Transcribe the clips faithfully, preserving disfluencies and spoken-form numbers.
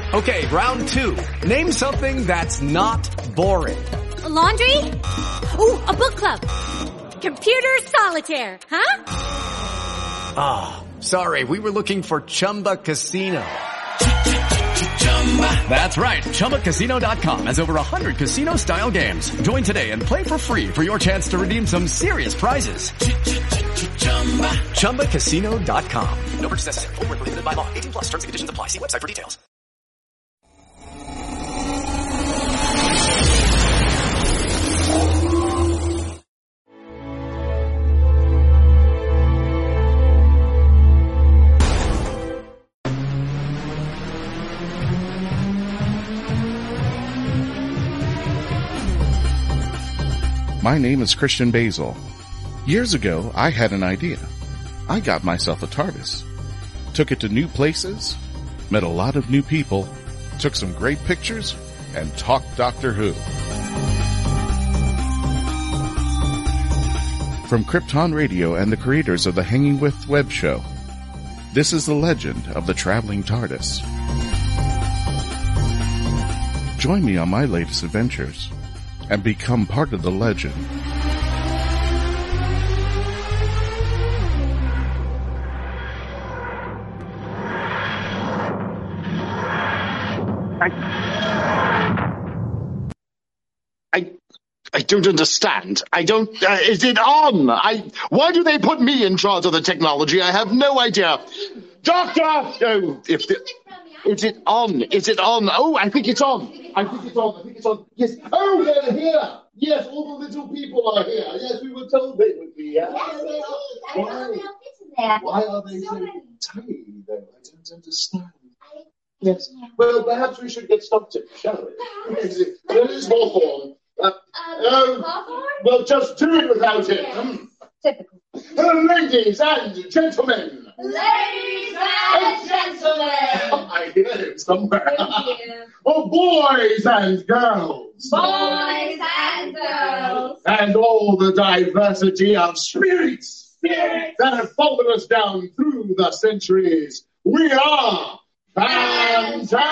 Okay, round two. Name something that's not boring. A laundry? Ooh, a book club. Computer solitaire, huh? Ah, oh, sorry, we were looking for Chumba Casino. That's right, Chumba Casino dot com has over one hundred casino-style games. Join today and play for free for your chance to redeem some serious prizes. Chumba Casino dot com. No purchase necessary. Void where prohibited by law. eighteen plus terms and conditions apply. See website for details. My name is Christian Basil. Years ago, I had an idea. I got myself a TARDIS, took it to new places, met a lot of new people, took some great pictures, and talked Doctor Who. From Krypton Radio and the creators of the Hanging With web show, this is the legend of the traveling TARDIS. Join me on my latest adventures and become part of the legend. I, I, I don't understand. I don't. Uh, is it on? I. Why do they put me in charge of the technology? I have no idea. Doctor, oh, if the, is it on? Is it on? Oh, I think it's on. I think it's on. I think it's on. Yes. Oh, they're here. Yes, all the little people are here. Yes, we were told they would be here. Yes, Why? Why? Why are they so tiny, though? I don't understand. Yes. Well, perhaps we should get Stockton, shall we? There is Hawthorne. Uh, Um, um, Hawthorne? Well, just do it without it. Um, Typical. uh, ladies and gentlemen. Ladies and gentlemen. I hear him somewhere. Thank you. Oh, boys and girls. Boys and girls. And all the diversity of spirits, spirits that have followed us down through the centuries. We are Phantasmagoria.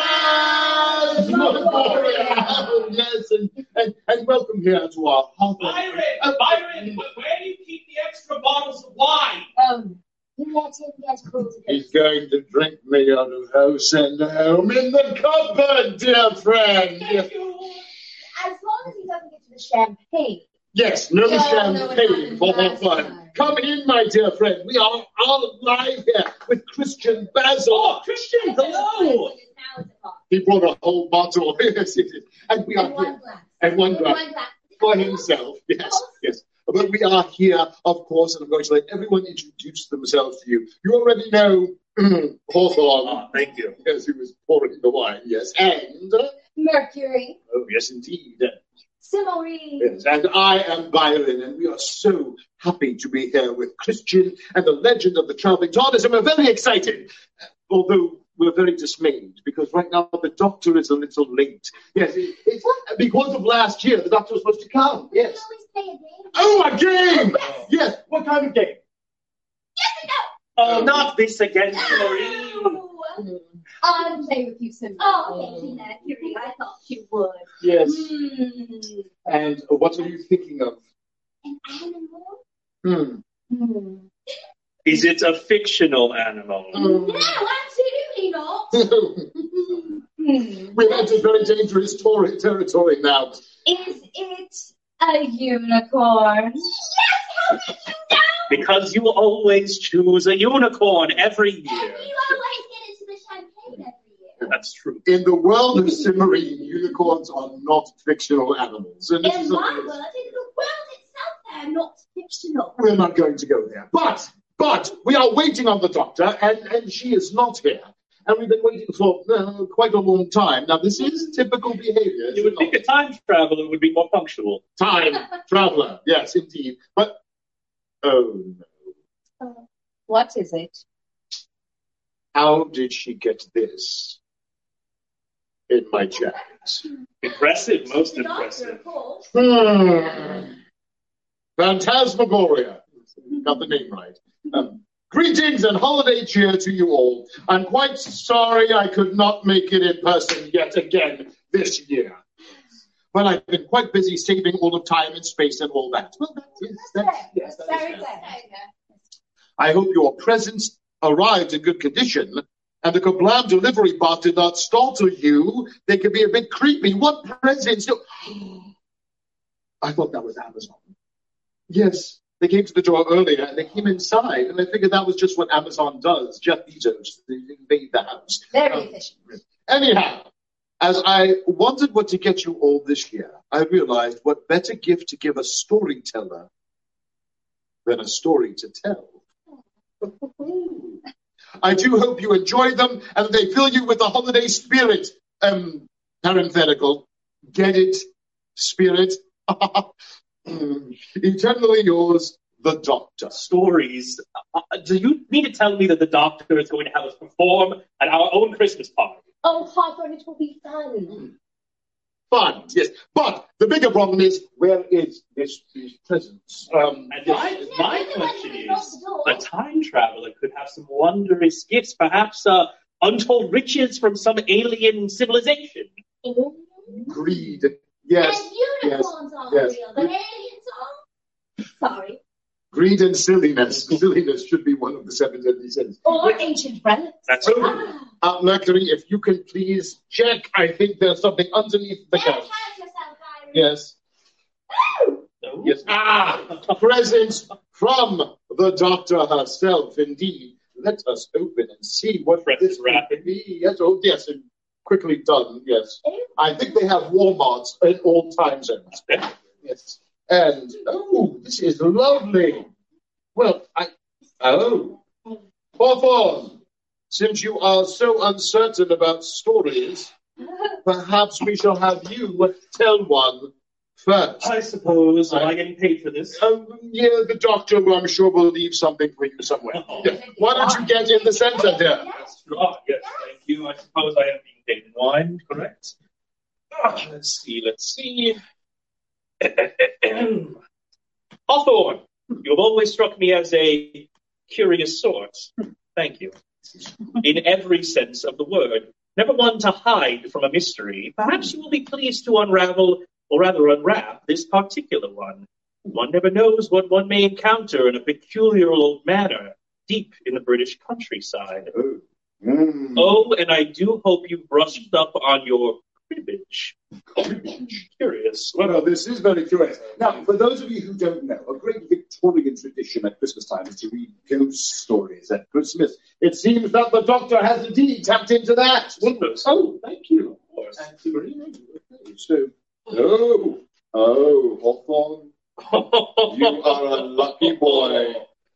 Yes, and, and, and welcome here to our Hawthorne. Byron, Byron, where do you keep the extra bottles of wine? Um, you let him get hold of it. He's going to drink me out of house and home in the cupboard, dear friend. Thank you. As long as he doesn't get to the champagne. Yes, no, No, champagne no, for no, her no, fun. no. Come in, my dear friend. We are all live here with Christian Basil. Oh, Christian, hello. Now it's a pot. He brought a whole bottle. Yes, he did. And we are And one here. glass. And one glass. One glass. For himself. Yes, yes. But we are here, of course, and I'm going to let everyone introduce themselves to you. You already know Hawthorne. Oh, thank you. Yes, he was pouring the wine, yes. And, uh, Mercury. oh, yes, indeed. Simorine. Yes, and I am Byron, and we are so happy to be here with Christian and the legend of the traveling TARDIS, and we're very excited, although we're very dismayed, because right now the doctor is a little late. Yes, it, it's because of last year, the doctor was supposed to come, We yes. always play a game. Oh, a game! Yes, what kind of game? Yes and no. Oh, not this again, sorry. Ooh. I'll play with you soon. Oh, thank you, Mercury. I thought you would. Yes, Hmm. and uh, what are you thinking of? An animal? Hmm. Hmm. Is it a fictional animal? No, absolutely not. Hmm. We're into very dangerous tor- territory now. Is it a unicorn? Yes, how did you know? Because you always choose a unicorn every And year. you always get into the champagne every year. That's true. In the world of Cimarine, unicorns are not fictional animals. And this In is my something- world, in the world itself, they're not fictional. We're not going to go there. But, but, we are waiting on the doctor, and, and she is not here. And we've been waiting for uh, quite a long time. Now, this is typical behavior. You would think a time traveler would be more punctual. Time traveler, yes, indeed. But, oh no. What is it? How did she get this in my jacket? Impressive, most The doctor, impressive. of course. Hmm. Phantasmagoria. Got the name right. Um, Greetings and holiday cheer to you all. I'm quite sorry I could not make it in person yet again this year. But I've been quite busy saving all of time and space and all that. Well, that is, that's, yes, that Very is good. I hope your presents arrived in good condition and the Kablam delivery bot did not startle you. They could be a bit creepy. What presents do... I thought that was Amazon. Yes, they came to the door earlier and they came inside and I figured that was just what Amazon does. Jeff Bezos, they invade the house. Very Um, efficient. Anyhow, as I wondered what to get you all this year, I realized what better gift to give a storyteller than a story to tell. I do hope you enjoy them and that they fill you with the holiday spirit. Um, parenthetical. Get it? Spirit? Eternally yours, the Doctor. Stories. Uh, do you mean to tell me that the Doctor is going to have us perform at our own Christmas party? Oh, Hawthorne, it will be fun. Fun, yes. But the bigger problem is, where is this, these presents? Um, And my, my question is, a time traveler could have some wondrous gifts, perhaps uh, untold riches from some alien civilization. greed. Yes, And yes, unicorns are yes. real, but aliens are... Sorry. Greed and silliness. Silliness should be one of the seven deadly sins. Or ancient relics. That's Ah. Uh, Mercury, if you can please check. I think there's something underneath the Don't couch. hurt yourself, Iris. Yes, No? yes. Ah, presents from the Doctor herself, indeed. Let us open and see what Press this rapid. could be. Yes, oh, yes, and quickly done, yes. I think they have Walmarts in all time zones. Yes. And, oh, this is lovely. Well, I, oh, Hawthorne, since you are so uncertain about stories, perhaps we shall have you tell one first. I suppose. Am I getting paid for this? Um, yeah, the Doctor, well, I'm sure, will leave something for you somewhere. Yeah. Why don't you get in the center there? Oh, yes, thank you. I suppose I am being paid in wine, correct? Ah, let's see, let's see. Hawthorne, you have always struck me as a curious sort. Thank you. In every sense of the word. Never one to hide from a mystery. Perhaps you will be pleased to unravel, or rather unwrap, this particular one. One never knows what one may encounter in a peculiar old manor, deep in the British countryside. Mm. Oh, and I do hope you brushed up on your cribbage. Curious. Well, this is very curious. Now, for those of you who don't know, a great Victorian tradition at Christmas time is to read ghost stories at Christmas. It seems that the Doctor has indeed tapped into that. Oh, thank you. Of course. Thank you very much. Okay, so, oh, oh, Hawthorne, you are a lucky boy.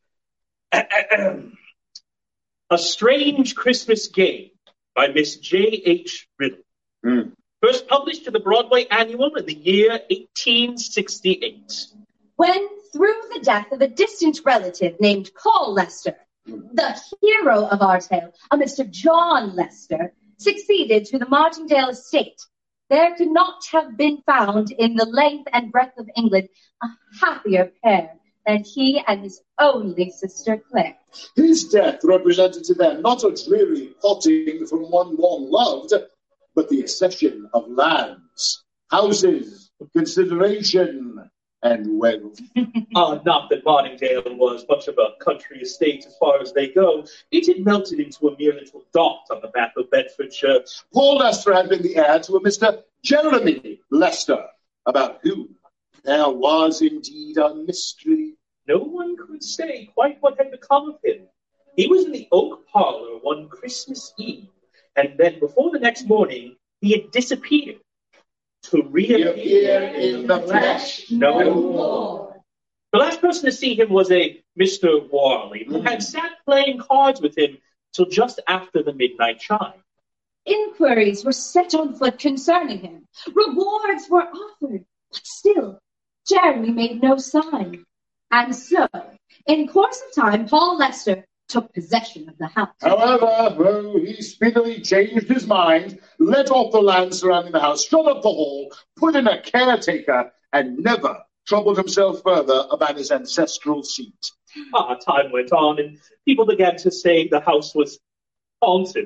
A Strange Christmas Game by Miss J H Riddle. Mm. First published in the Broadway Annual in the year eighteen sixty-eight. When, through the death of a distant relative named Paul Lester, the hero of our tale, a Mister John Lester, succeeded to the Martindale estate, there could not have been found in the length and breadth of England a happier pair than he and his only sister Claire. His death represented to them not a dreary parting from one long loved, but the accession of lands, houses, consideration, and wealth. Uh, not that Martindale was much of a country estate as far as they go. It had melted into a mere little dot on the map of Bedfordshire. Paul Lester had been the heir to a Mister Jeremy Lester, about whom there was indeed a mystery. No one could say quite what had become of him. He was in the oak parlor one Christmas Eve, and then before the next morning, he had disappeared. To reappear Reappear in the flesh no more. The last person to see him was a Mister Warley, who had sat playing cards with him till just after the midnight chime. Inquiries were set on foot concerning him. Rewards were offered, but still, Jeremy made no sign. And so, in course of time, Paul Lester took possession of the house. However, though he speedily changed his mind, let off the land surrounding the house, shut up the hall, put in a caretaker, and never troubled himself further about his ancestral seat. Ah, time went on, and people began to say the house was haunted.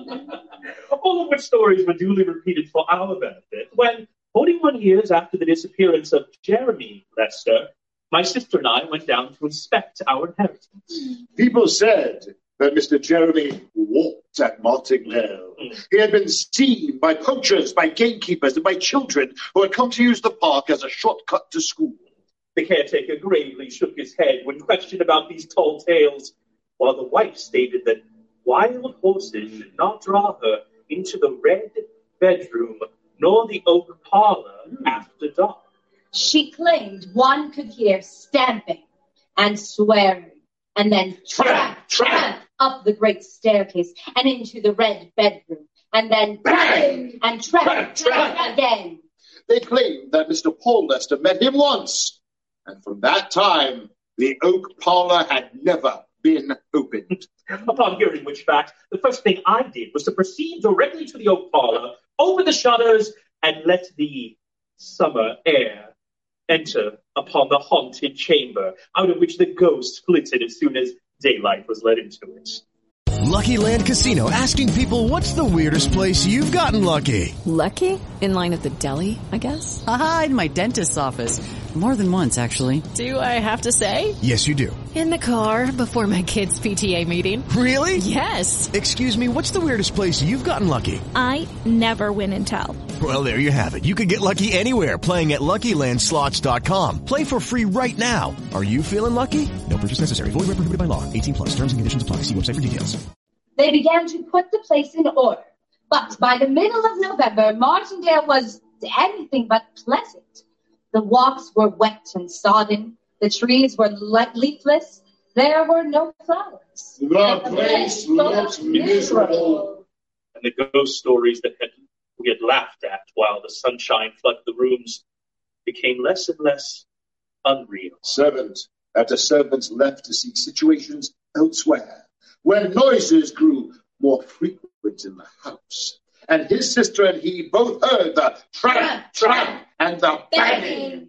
All of which stories were duly repeated for our benefit, when, forty-one years after the disappearance of Jeremy Lester, my sister and I went down to inspect our inheritance. People said that Mister Jeremy walked at Martingale. Mm. He had been seen by poachers, by gamekeepers, and by children who had come to use the park as a shortcut to school. The caretaker gravely shook his head when questioned about these tall tales, while the wife stated that wild horses should not draw her into the red bedroom nor the oak parlor after dark. She claimed one could hear stamping and swearing, and then tramp, tramp up the great staircase and into the red bedroom, and then bang and tramp, tramp again. They claimed that Mister Paul Lester met him once, and from that time, the oak parlor had never been opened. Upon hearing which fact, the first thing I did was to proceed directly to the oak parlor, open the shutters, and let the summer air enter upon the haunted chamber, out of which the ghost flitted as soon as daylight was let into it. Lucky Land Casino, asking people, what's the weirdest place you've gotten lucky? Lucky? In line at the deli, I guess? Aha, in my dentist's office. More than once, actually. Do I have to say? Yes, you do. In the car before my kids' P T A meeting. Really? Yes. Excuse me, what's the weirdest place you've gotten lucky? I never win and tell. Well, there you have it. You can get lucky anywhere, playing at Lucky Land Slots dot com. Play for free right now. Are you feeling lucky? No purchase necessary. Void where prohibited by law. eighteen plus. Terms and conditions apply. See website for details. They began to put the place in order. But by the middle of November, Martindale was anything but pleasant. The walks were wet and sodden. The trees were leafless. There were no flowers. The place looked miserable. And the ghost stories that had, we had laughed at while the sunshine flooded the rooms became less and less unreal. Servant after servant left to seek situations elsewhere, where noises grew more frequent in the house. And his sister and he both heard the tramp, tramp, and the banging.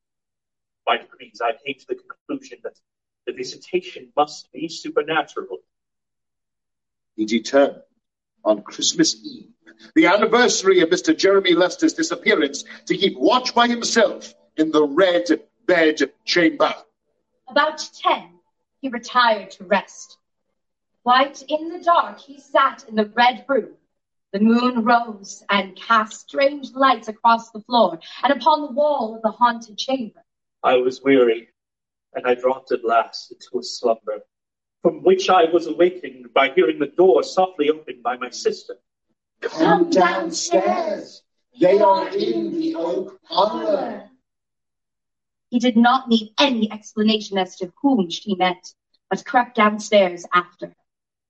By degrees, I came to the conclusion that the visitation must be supernatural. He determined on Christmas Eve, the anniversary of Mister Jeremy Lester's disappearance, to keep watch by himself in the red bed chamber. About ten, he retired to rest. Quite in the dark, he sat in the red room. The moon rose and cast strange lights across the floor and upon the wall of the haunted chamber. I was weary, and I dropped at last into a slumber, from which I was awakened by hearing the door softly opened by my sister. Come downstairs. They are in the oak parlor. He did not need any explanation as to whom she met, but crept downstairs after her.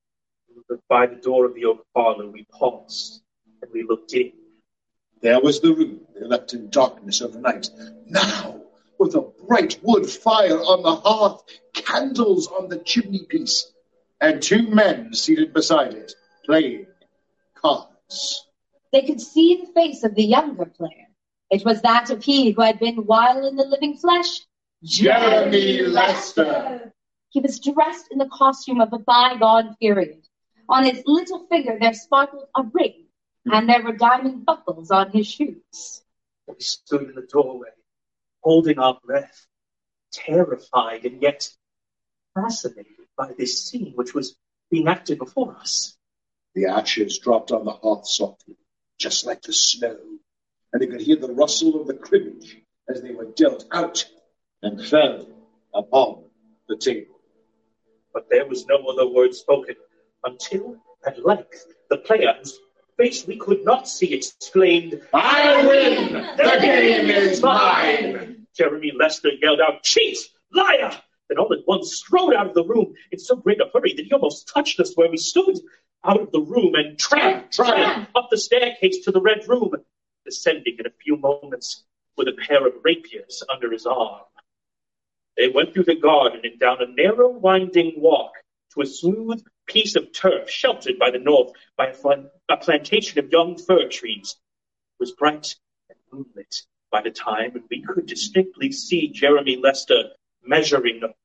By the door of the oak parlor, we paused, and we looked in. There was the room they left in darkness overnight. Now, with a bright wood fire on the hearth, candles on the chimney piece, and two men seated beside it, playing cards. They could see the face of the younger player. It was that of he who had been while in the living flesh, Jeremy Lester. He was dressed in the costume of a bygone period. On his little finger there sparkled a ring, and there were diamond buckles on his shoes. We stood in the doorway, holding our breath, terrified and yet fascinated by this scene which was being acted before us. The ashes dropped on the hearth softly, just like the snow, and they could hear the rustle of the cribbage as they were dealt out and fell upon the table. But there was no other word spoken, until, at length, the player, whose face we could not see, exclaimed, I win! The game is mine! Jeremy Lester yelled out, cheat! Liar! Then all at once strode out of the room in so great a hurry that he almost touched us where we stood. Out of the room and tramp, tramp, up the staircase to the red room, descending in a few moments with a pair of rapiers under his arm. They went through the garden and down a narrow, winding walk to a smooth piece of turf sheltered by the north by a, fl- a plantation of young fir trees. It was bright and moonlit by the time, and we could distinctly see Jeremy Lester measuring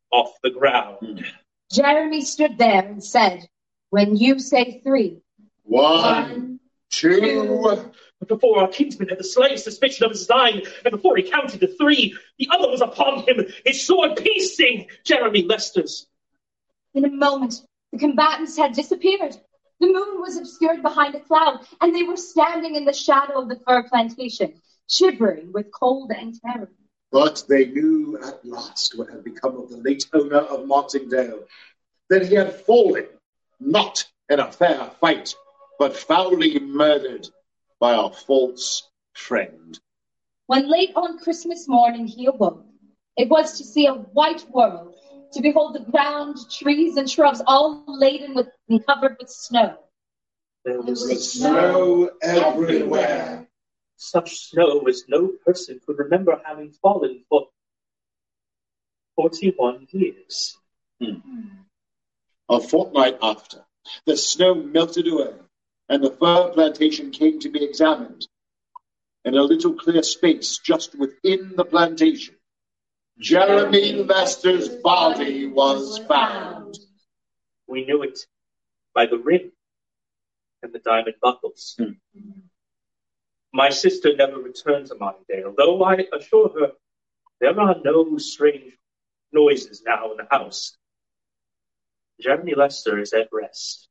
off the ground. Jeremy stood there and said, when you say three. One, two. But before our kinsman had the slightest suspicion of his design, and before he counted to three, the other was upon him, his sword piercing Jeremy Lester's. In a moment, the combatants had disappeared. The moon was obscured behind a cloud, and they were standing in the shadow of the fir plantation, shivering with cold and terror. But they knew at last what had become of the late owner of Martingdale, that he had fallen, not in a fair fight, but foully murdered by our false friend. When late on Christmas morning he awoke, it was to see a white world, to behold the ground, trees, and shrubs all laden with and covered with snow. There was The snow everywhere. Such snow as no person could remember having fallen for forty-one years. Hmm. A fortnight after, the snow melted away, and the fir plantation came to be examined. In a little clear space just within the plantation, Jeremy Lester's body was found. We knew it by the ring and the diamond buckles. Hmm. My sister never returned to Martingdale, though I assure her there are no strange noises now in the house. Jeremy Lester is at rest.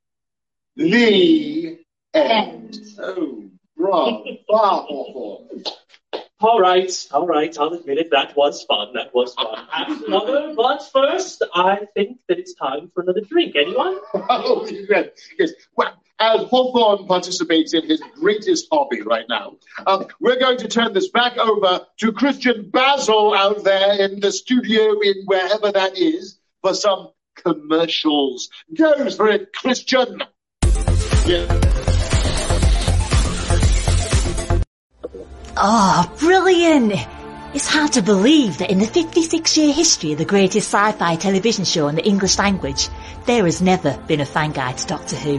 The end. Oh, bravo, bravo. All right, all right, I'll admit it. That was fun. That was fun. Have another, but first, I think that it's time for another drink. Anyone? Oh, yes. yes. Well, as Hawthorne participates in his greatest hobby right now, um, we're going to turn this back over to Christian Basil out there in the studio in wherever that is for some commercials. Go for it, Christian. Yeah. Oh, brilliant! It's hard to believe that in the fifty-six year history of the greatest sci-fi television show in the English language, there has never been a fan guide to Doctor Who.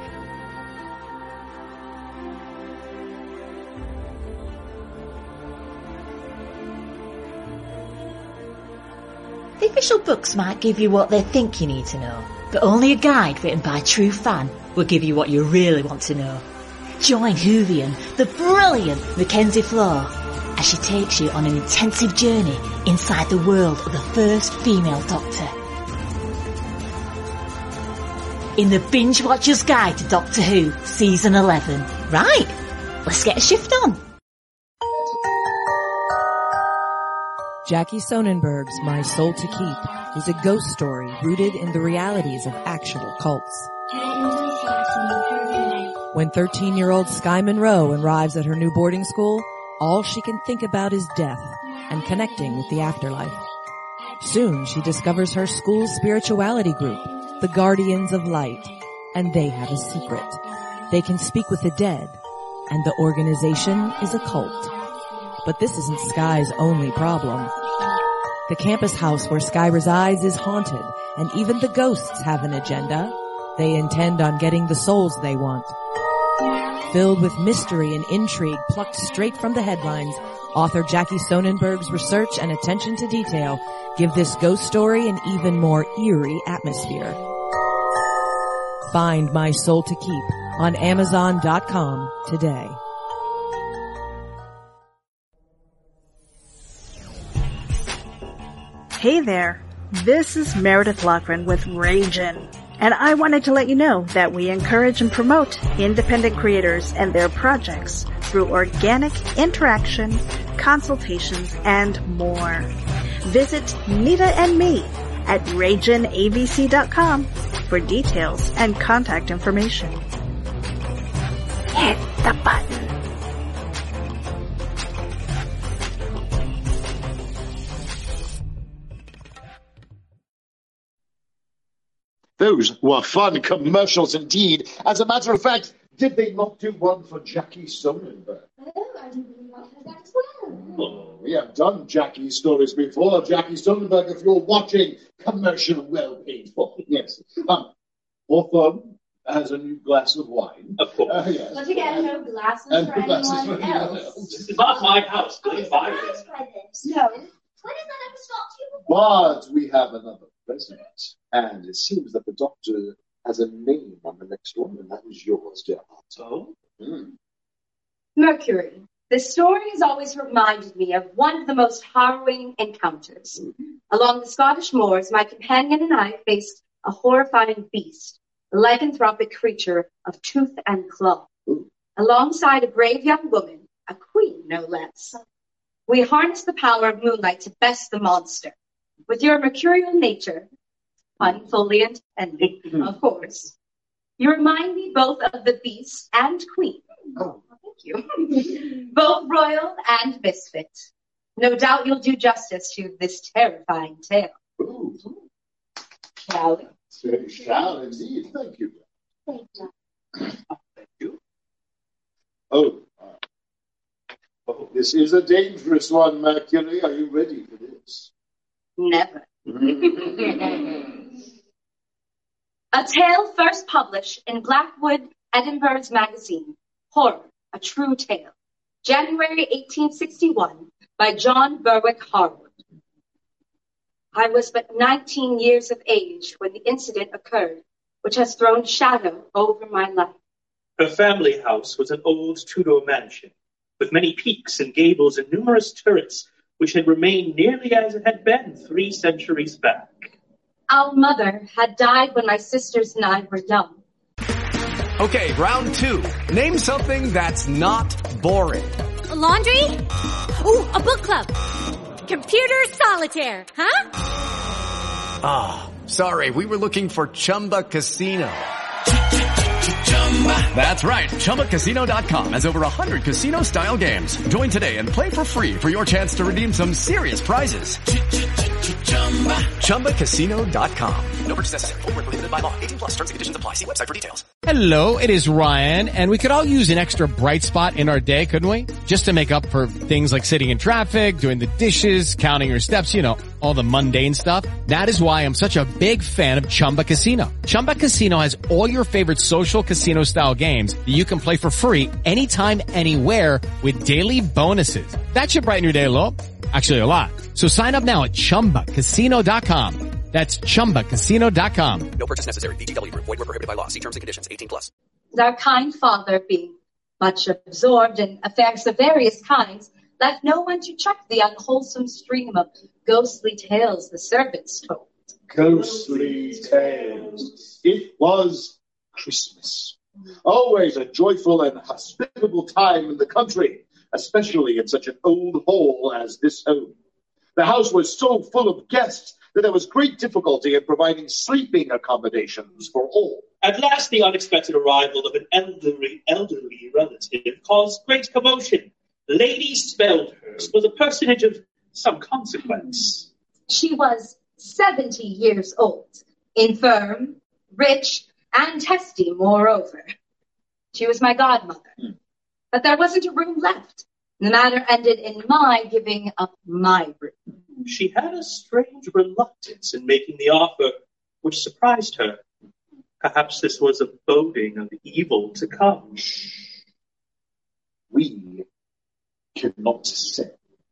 The official books might give you what they think you need to know, but only a guide written by a true fan will give you what you really want to know. Join Whovian, the brilliant Mackenzie Floor, as she takes you on an intensive journey inside the world of the first female Doctor. In the Binge Watcher's Guide to Doctor Who, Season eleven. Right, let's get a shift on. Jackie Sonnenberg's My Soul to Keep is a ghost story rooted in the realities of actual cults. When thirteen-year-old Sky Monroe arrives at her new boarding school, all she can think about is death and connecting with the afterlife. Soon she discovers her school's spirituality group, the Guardians of Light, and they have a secret. They can speak with the dead, and the organization is a cult. But this isn't Sky's only problem. The campus house where Sky resides is haunted, and even the ghosts have an agenda. They intend on getting the souls they want. Filled with mystery and intrigue plucked straight from the headlines, author Jackie Sonnenberg's research and attention to detail give this ghost story an even more eerie atmosphere. Find My Soul to Keep on Amazon dot com today. Hey there, this is Meredith Loughran with Ragin, and I wanted to let you know that we encourage and promote independent creators and their projects through organic interaction, consultations, and more. Visit Nita and me at Ragin A V C dot com for details and contact information. Hit the button. Those were fun commercials indeed. As a matter of fact, did they not do one for Jackie Sonnenberg? Oh, I didn't really know that as well. Oh, we have done Jackie stories before. Jackie Sonnenberg, if you're watching, commercial well paid for. Yes. Um, Hawthorne has a new glass of wine. Of course. Uh, yes. Once again, no glasses And for glasses anyone for anyone else. This is not my house. Please buy it. No. When has that ever stopped you? But we have another present, and it seems that the doctor has a name on the next one, and that is yours, dear heart. Oh? Mm. Mercury. This story has always reminded me of one of the most harrowing encounters. Mm-hmm. Along the Scottish moors, my companion and I faced a horrifying beast, a lycanthropic creature of tooth and claw. Ooh. Alongside a brave young woman, a queen no less. We harnessed the power of moonlight to best the monster. With your mercurial nature, pun fully intended, of course, you remind me both of the beast and queen. Oh. Thank you. Both royal and misfit. No doubt you'll do justice to this terrifying tale. Ooh. Shall we? So shall indeed. Thank you. Thank you. Thank you. Oh, uh, oh, this is a dangerous one, Mercury. Are you ready for this? Never. A tale first published in Blackwood, Edinburgh's magazine, Horror, A True Tale, January eighteen sixty-one, by John Berwick Harwood. I was but nineteen years of age when the incident occurred, which has thrown shadow over my life. Her family house was an old Tudor mansion, with many peaks and gables and numerous turrets, which had remained nearly as it had been three centuries back. Our mother had died when my sisters and I were young. Okay, round two. Name something that's not boring. A laundry? Ooh, a book club. Computer solitaire, huh? Ah, oh, sorry, we were looking for Chumba Casino. That's right. Chumba Casino dot com has over one hundred casino-style games. Join today and play for free for your chance to redeem some serious prizes. Chumba Casino dot com. No purchase necessary. Void where prohibited by law. eighteen plus. Terms and conditions apply. See website for details. Hello, it is Ryan, and we could all use an extra bright spot in our day, couldn't we? Just to make up for things like sitting in traffic, doing the dishes, counting your steps, you know, all the mundane stuff. That is why I'm such a big fan of Chumba Casino. Chumba Casino has all your favorite social casino-style games that you can play for free anytime, anywhere with daily bonuses. That should brighten your day a little. Actually, a lot. So sign up now at Chumba Casino dot com. That's Chumba Casino dot com. No purchase necessary. V G W. Void where prohibited by law. See terms and conditions. eighteen plus. Our kind father, being much absorbed in affairs of various kinds, left no one to check the unwholesome stream of ghostly tales the servants told. Ghostly tales. It was Christmas. Always a joyful and hospitable time in the country, especially in such an old hall as this home. The house was so full of guests that there was great difficulty in providing sleeping accommodations for all. At last, the unexpected arrival of an elderly, elderly relative caused great commotion. Lady Speldhurst was a personage of some consequence. She was seventy years old, infirm, rich, and testy, moreover. She was my godmother. Hmm. But there wasn't a room left. The matter ended in my giving up my room. She had a strange reluctance in making the offer, which surprised her. Perhaps this was a boding of evil to come. We cannot say.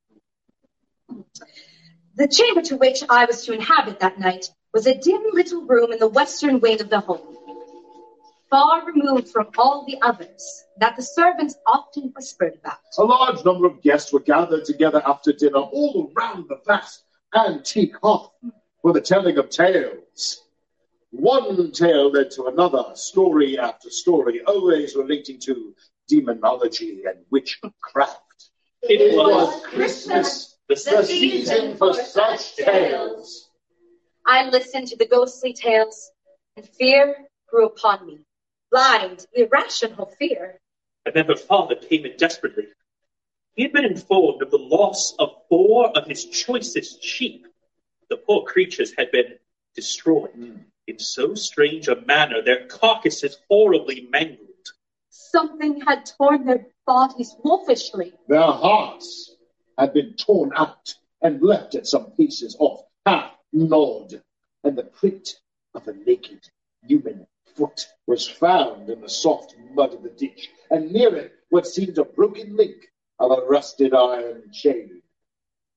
The chamber to which I was to inhabit that night was a dim little room in the western wing of the home, far removed from all the others that the servants often whispered about. A large number of guests were gathered together after dinner all around the vast antique hearth for the telling of tales. One tale led to another, story after story, always relating to demonology and witchcraft. It, it was, was Christmas, the, the season for such tales. I listened to the ghostly tales, and fear grew upon me. Blind, irrational fear. And then her father came in desperately. He had been informed of the loss of four of his choicest sheep. The poor creatures had been destroyed mm. in so strange a manner, their carcasses horribly mangled. Something had torn their bodies wolfishly. Their hearts had been torn out and left at some pieces off, half gnawed, and the print of a naked human foot was found in the soft mud of the ditch, and near it what seemed a broken link of a rusted iron chain.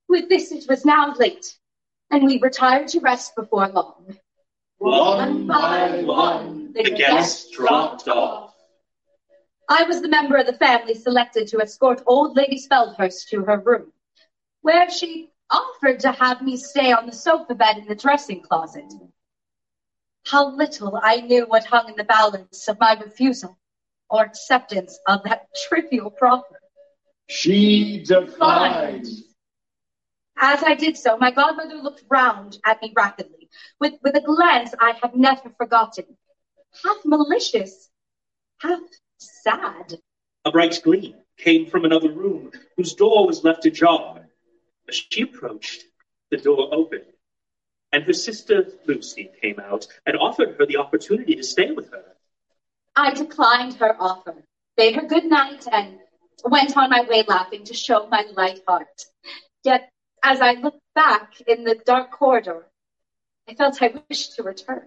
With this it was now late, and we retired to rest before long. One by one, the guests dropped off. I was the member of the family selected to escort old Lady Speldhurst to her room, where she offered to have me stay on the sofa bed in the dressing closet. How little I knew what hung in the balance of my refusal or acceptance of that trivial proffer. She declined. As I did so, my godmother looked round at me rapidly, with, with a glance I have never forgotten, half malicious, half sad. A bright gleam came from another room, whose door was left ajar. As she approached, the door opened, and her sister Lucy came out and offered her the opportunity to stay with her. I declined her offer, bade her good night, and went on my way laughing to show my light heart. Yet, as I looked back in the dark corridor, I felt I wished to return.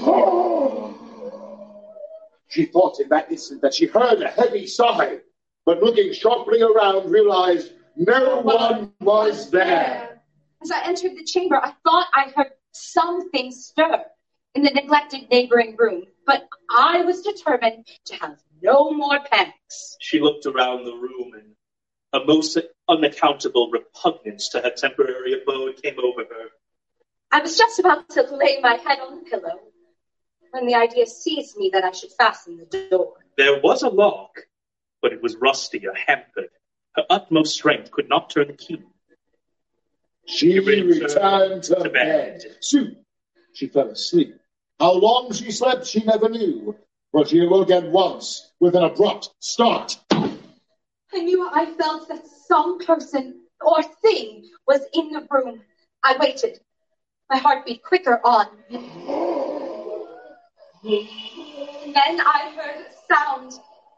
She thought in that instant that she heard a heavy sigh, but looking sharply around, realized no one was there. As I entered the chamber, I thought I heard something stir in the neglected neighboring room, but I was determined to have no more panics. She looked around the room, and a most unaccountable repugnance to her temporary abode came over her. I was just about to lay my head on the pillow when the idea seized me that I should fasten the door. There was a lock, but it was rusty or hampered. Her utmost strength could not turn the key. She returned to, to bed. bed. Soon she fell asleep. How long she slept she never knew, but she awoke at once with an abrupt start. I knew I felt that some person or thing was in the room. I waited. My heart beat quicker on. Then I heard a sound.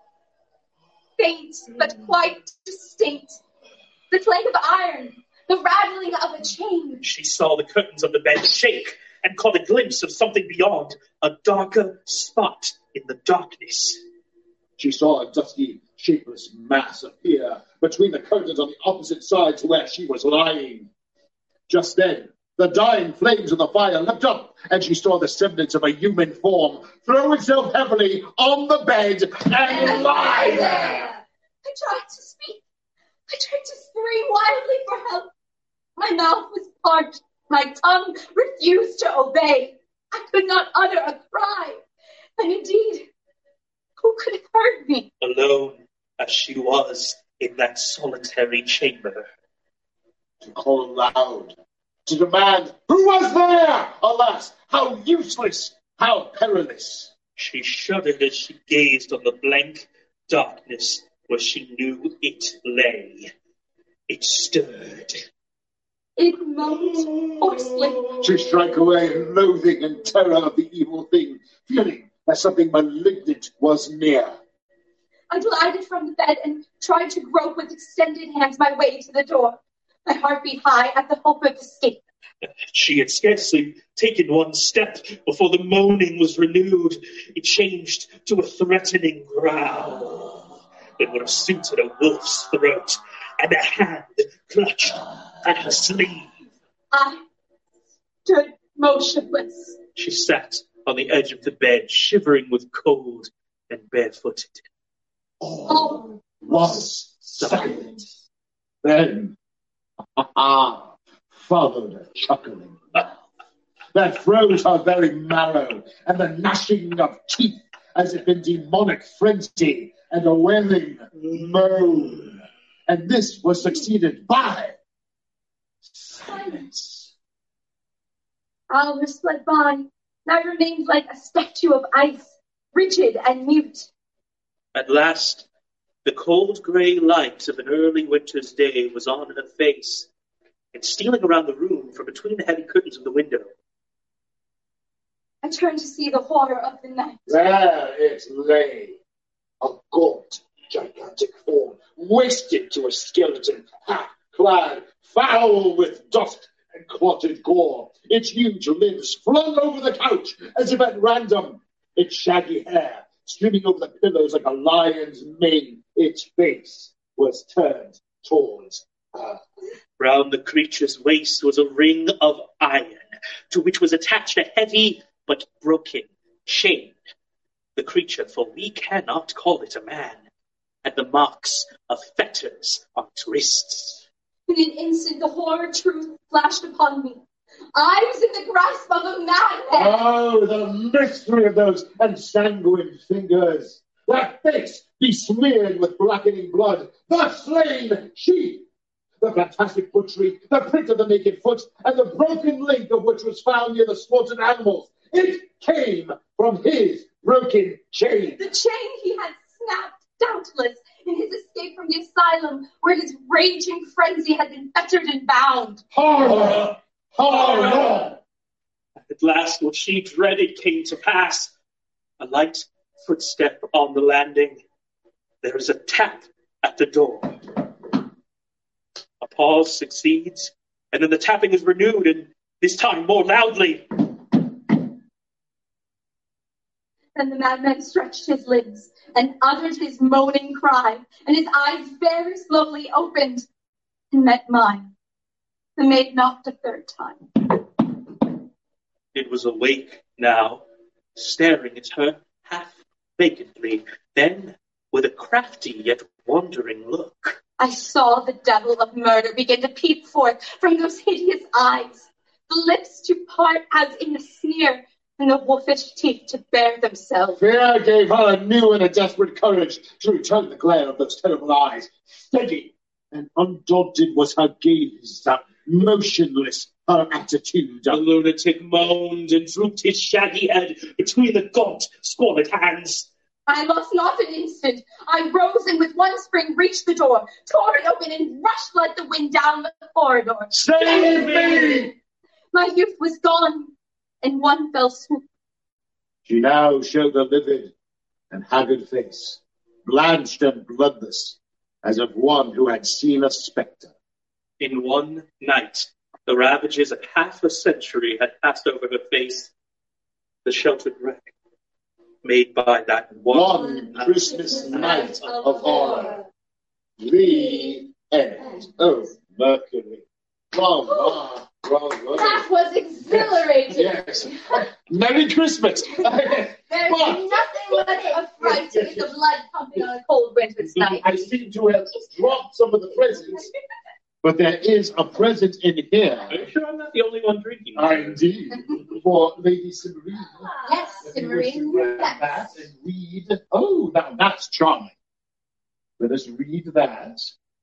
Faint, but quite distinct. The clank of iron. The rattling of a chain. She saw the curtains of the bed shake and caught a glimpse of something beyond, a darker spot in the darkness. She saw a dusky, shapeless mass appear between the curtains on the opposite side to where she was lying. Just then, the dying flames of the fire leapt up, and she saw the semblance of a human form throw itself heavily on the bed and lie there. I tried to speak. I tried to scream wildly for help. My mouth was parched. My tongue refused to obey. I could not utter a cry. And indeed, who could have heard me? Alone as she was in that solitary chamber. To call aloud, to demand, who was there? Alas, how useless, how perilous. She shuddered as she gazed on the blank darkness where she knew it lay. It stirred. It moaned hoarsely. She shrank away in loathing and terror of the evil thing, feeling that something malignant was near. I glided from the bed and tried to grope with extended hands my way to the door. My heart beat high at the hope of escape. She had scarcely taken one step before the moaning was renewed. It changed to a threatening growl that would have suited a wolf's throat, and a hand clutched at her sleeve. I stood motionless. She sat on the edge of the bed, shivering with cold and barefooted. All was silent. Then, ah, followed a chuckling laugh that froze her very marrow, and the gnashing of teeth as if in demonic frenzy, and a wailing moan. And this was succeeded by silence. Hours fled by, and I remained like a statue of ice, rigid and mute. At last, the cold grey light of an early winter's day was on her face, and stealing around the room from between the heavy curtains of the window. I turned to see the horror of the night. There it lay, a gaunt, gigantic form, wasted to a skeleton, half-clad, foul with dust and clotted gore, its huge limbs flung over the couch as if at random, its shaggy hair streaming over the pillows like a lion's mane. Its face was turned towards her. Round the creature's waist was a ring of iron, to which was attached a heavy but broken chain. The creature, for we cannot call it a man, had the marks of fetters on its wrists. In an instant, the horror truth flashed upon me. I was in the grasp of a madman. Oh, the mystery of those ensanguined fingers. That face besmeared with blackening blood. The slain sheep. The fantastic butchery, the print of the naked foot, and the broken link of which was found near the slaughtered animals. It came from his broken chain. The chain he had snapped, doubtless, in his escape from the asylum, where his raging frenzy had been fettered and bound. Horror! Horror! At last what she dreaded came to pass. A light footstep on the landing. There is a tap at the door. A pause succeeds, and then the tapping is renewed, and this time more loudly. Then the madman stretched his limbs and uttered his moaning cry, and his eyes very slowly opened and met mine. The maid knocked a third time. It was awake now, staring at her half vacantly, then with a crafty yet wandering look. I saw the devil of murder begin to peep forth from those hideous eyes, the lips to part as in a sneer, and the wolfish teeth to bare themselves. Fear gave her a new and a desperate courage to return the glare of those terrible eyes. Steady and undaunted was her gaze, motionless her attitude. The lunatic moaned and drooped his shaggy head between the gaunt, squalid hands. I lost not an instant. I rose and with one spring reached the door, tore it open, and rushed like the wind down the corridor. Save me! My youth was gone, in one fell swoop. She now showed a livid and haggard face, blanched and bloodless, as of one who had seen a spectre. In one night, the ravages of half a century had passed over her face. The sheltered wreck made by that one, one Christmas night of horror. The end. Oh, Mercury. Bravo, bravo. That was exhilarating. Yes. Merry Christmas. There's nothing like a fright to get the blood pumping on a cold winter's night. I seem to have dropped some of the presents, but there is a present in here. Are you sure I'm not the only one drinking? Ah, indeed. For Lady Cimarine. Yes, Cimarine. Yes. That and read. Oh, now that's charming. Let us read that.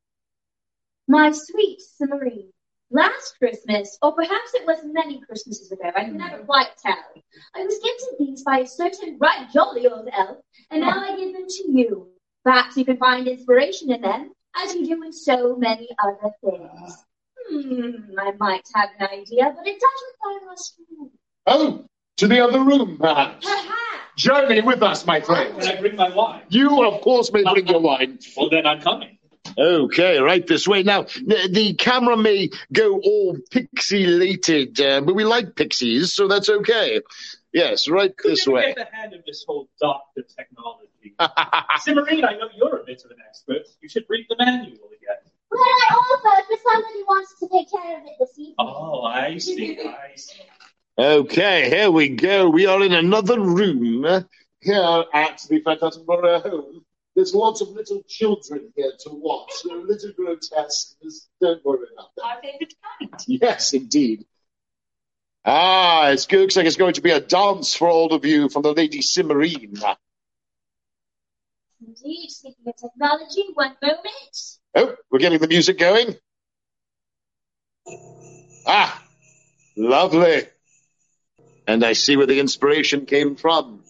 My sweet Cimarine, last Christmas, or perhaps it was many Christmases ago, I can never quite tell, I was gifted these by a certain right jolly old elf, and now I give them to you. Perhaps you can find inspiration in them, as you do in so many other things. Hmm, I might have an idea, but it does require us to... Oh, to the other room, perhaps. Perhaps. Journey with us, my friend. Can I bring my wine? You, of course, may bring your wine. Well, then I'm coming. Okay, right this way. Now, the, the camera may go all pixelated, uh, but we like pixies, so that's okay. Yes, right Could this never way. get the hand of this whole doctor technology. Cimarine, I know you're a bit of an expert. You should read the manual again. Well, I offered, but somebody wants to take care of it this evening. Oh, I see, I see. Okay, here we go. We are in another room here at the Phantasm Flora home. There's lots of little children here to watch. They're a little grotesque. Just don't worry about that. Our favorite kind. Yes, indeed. Ah, it looks like it's going to be a dance for all of you from the Lady Cimarine. Indeed, speaking of technology, one moment. Oh, we're getting the music going. Ah, lovely. And I see where the inspiration came from.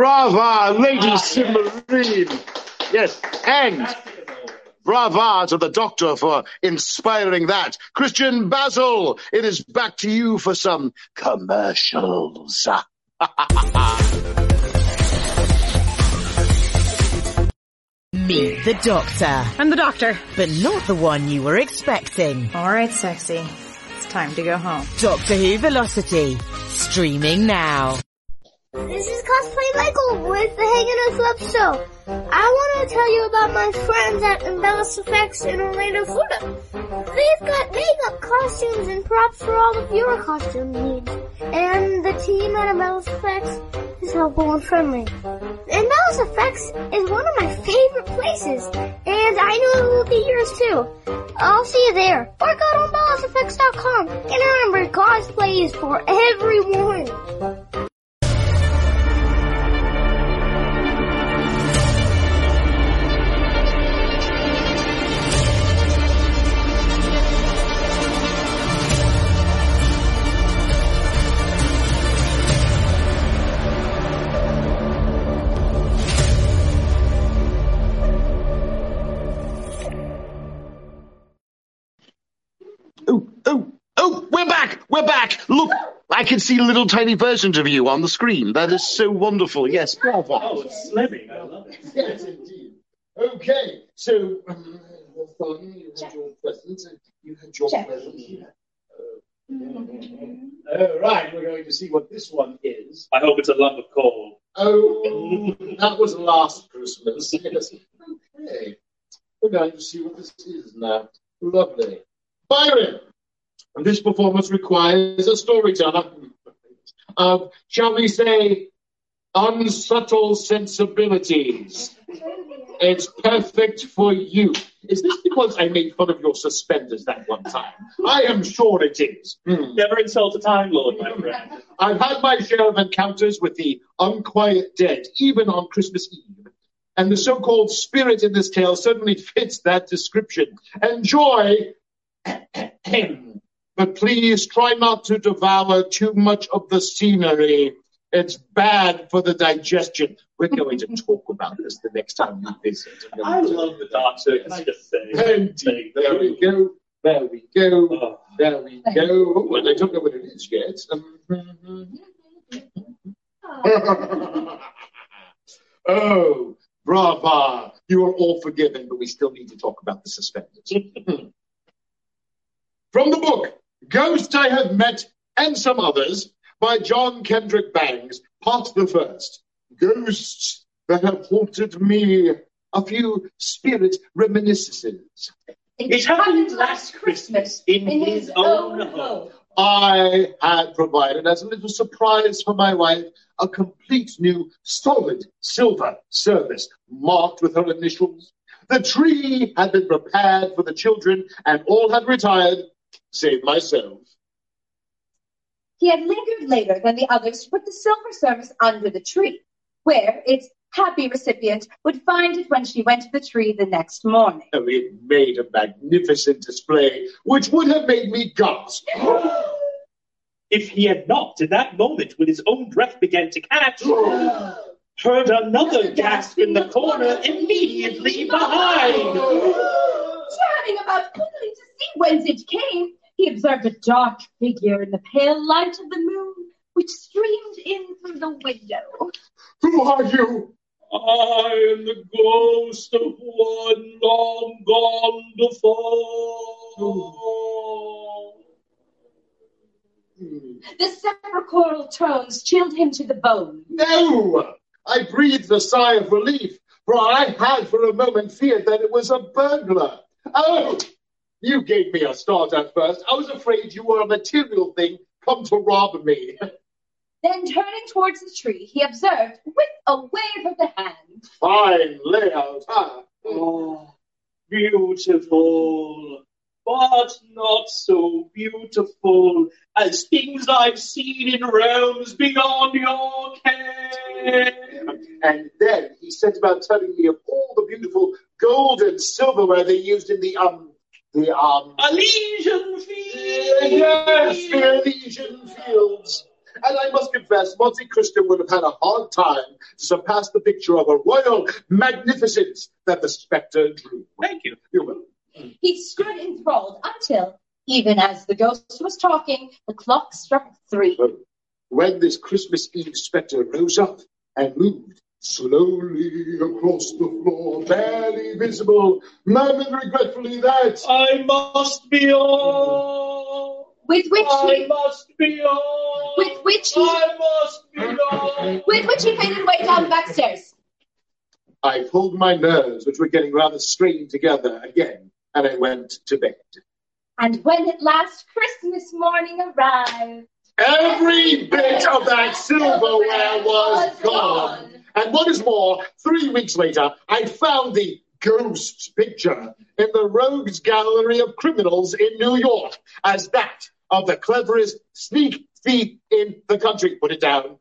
Brava, Lady Cymrine. Yes, and brava to the doctor for inspiring that. Christian Basil, it is back to you for some commercials. Meet the Doctor. I'm the Doctor. But not the one you were expecting. Alright, sexy. It's time to go home. Doctor Who Velocity. Streaming now. This is Cosplay Michael with the Hanging Out Club Show. I want to tell you about my friends at Embellis Effects in Orlando, Florida. They've got makeup, costumes, and props for all of your costume needs. And the team at Embellis Effects is helpful and friendly. Embellis Effects is one of my favorite places, and I know it will be yours too. I'll see you there. Or go to embellis effects dot com. And remember, cosplay is for everyone. Oh, oh, oh, we're back! We're back! Look, I can see little tiny versions of you on the screen. That is so wonderful. Yes, bravo. Oh, it's slimming. I love it. Yes, indeed. Okay, so, um, fun, you had your presents, you had your present here. All right, we're going to see what this one is. I hope it's a lump of coal. Oh, that was last Christmas. Yes. Okay, we're going to see what this is now. Lovely. Byron, and this performance requires a storyteller of, shall we say, unsubtle sensibilities. It's perfect for you. Is this because I made fun of your suspenders that one time? I am sure it is. Hmm. Never insult a Time Lord, my friend. I've had my share of encounters with the unquiet dead, even on Christmas Eve. And the so-called spirit in this tale certainly fits that description. Enjoy, but please try not to devour too much of the scenery. It's bad for the digestion. We're going to talk about this the next time we visit. I love the Doctor, can I just say? Indeed. There we go. There we go. Oh. There we go. Well, I don't know what it is yet. Oh, brava. You are all forgiven, but we still need to talk about the suspenders. From the book, Ghost I Have Met and Some Others, by John Kendrick Bangs, part the first. Ghosts that have haunted me. A few spirit reminiscences. It happened last Christmas in, in his, his own home. home. I had provided, as a little surprise for my wife, a complete new solid silver service marked with her initials. The tree had been prepared for the children, and all had retired, save myself. He had lingered later than the others to put the silver service under the tree, where its happy recipient would find it when she went to the tree the next morning. Oh, it made a magnificent display, which would have made me gasp. If he had not, in that moment, when his own breath began to catch, heard another gasp in the corner immediately behind. Turning about quickly to see whence it came, he observed a dark figure in the pale light of the moon, which streamed in through the window. Who are you? I am the ghost of one long gone before. The sepulchral tones chilled him to the bone. No! I breathed a sigh of relief, for I had for a moment feared that it was a burglar. Oh! You gave me a start at first. I was afraid you were a material thing come to rob me. Then turning towards the tree, he observed, with a wave of the hand, fine layout, huh? Oh, beautiful, but not so beautiful as things I've seen in realms beyond your ken. And then he set about telling me of all the beautiful gold and silverware they used in the, um, the, um... Elysian Fields! Yes, the Elysian Fields. And I must confess, Monty Christian would have had a hard time to surpass the picture of a royal magnificence that the spectre drew. Thank you. You're welcome. He stood enthralled until, even as the ghost was talking, the clock struck three. When this Christmas Eve spectre rose up and moved slowly across the floor, barely visible, murmured regretfully that I must be on. With which I he, must be on. with which he, I must be on. with which he made his way down the back stairs. I pulled my nerves, which were getting rather strained together again, and I went to bed. And when at last Christmas morning arrived, every bit of that silverware was gone. And what is more, three weeks later, I found the ghost picture in the Rogues Gallery of Criminals in New York as that of the cleverest sneak thief in the country. Put it down.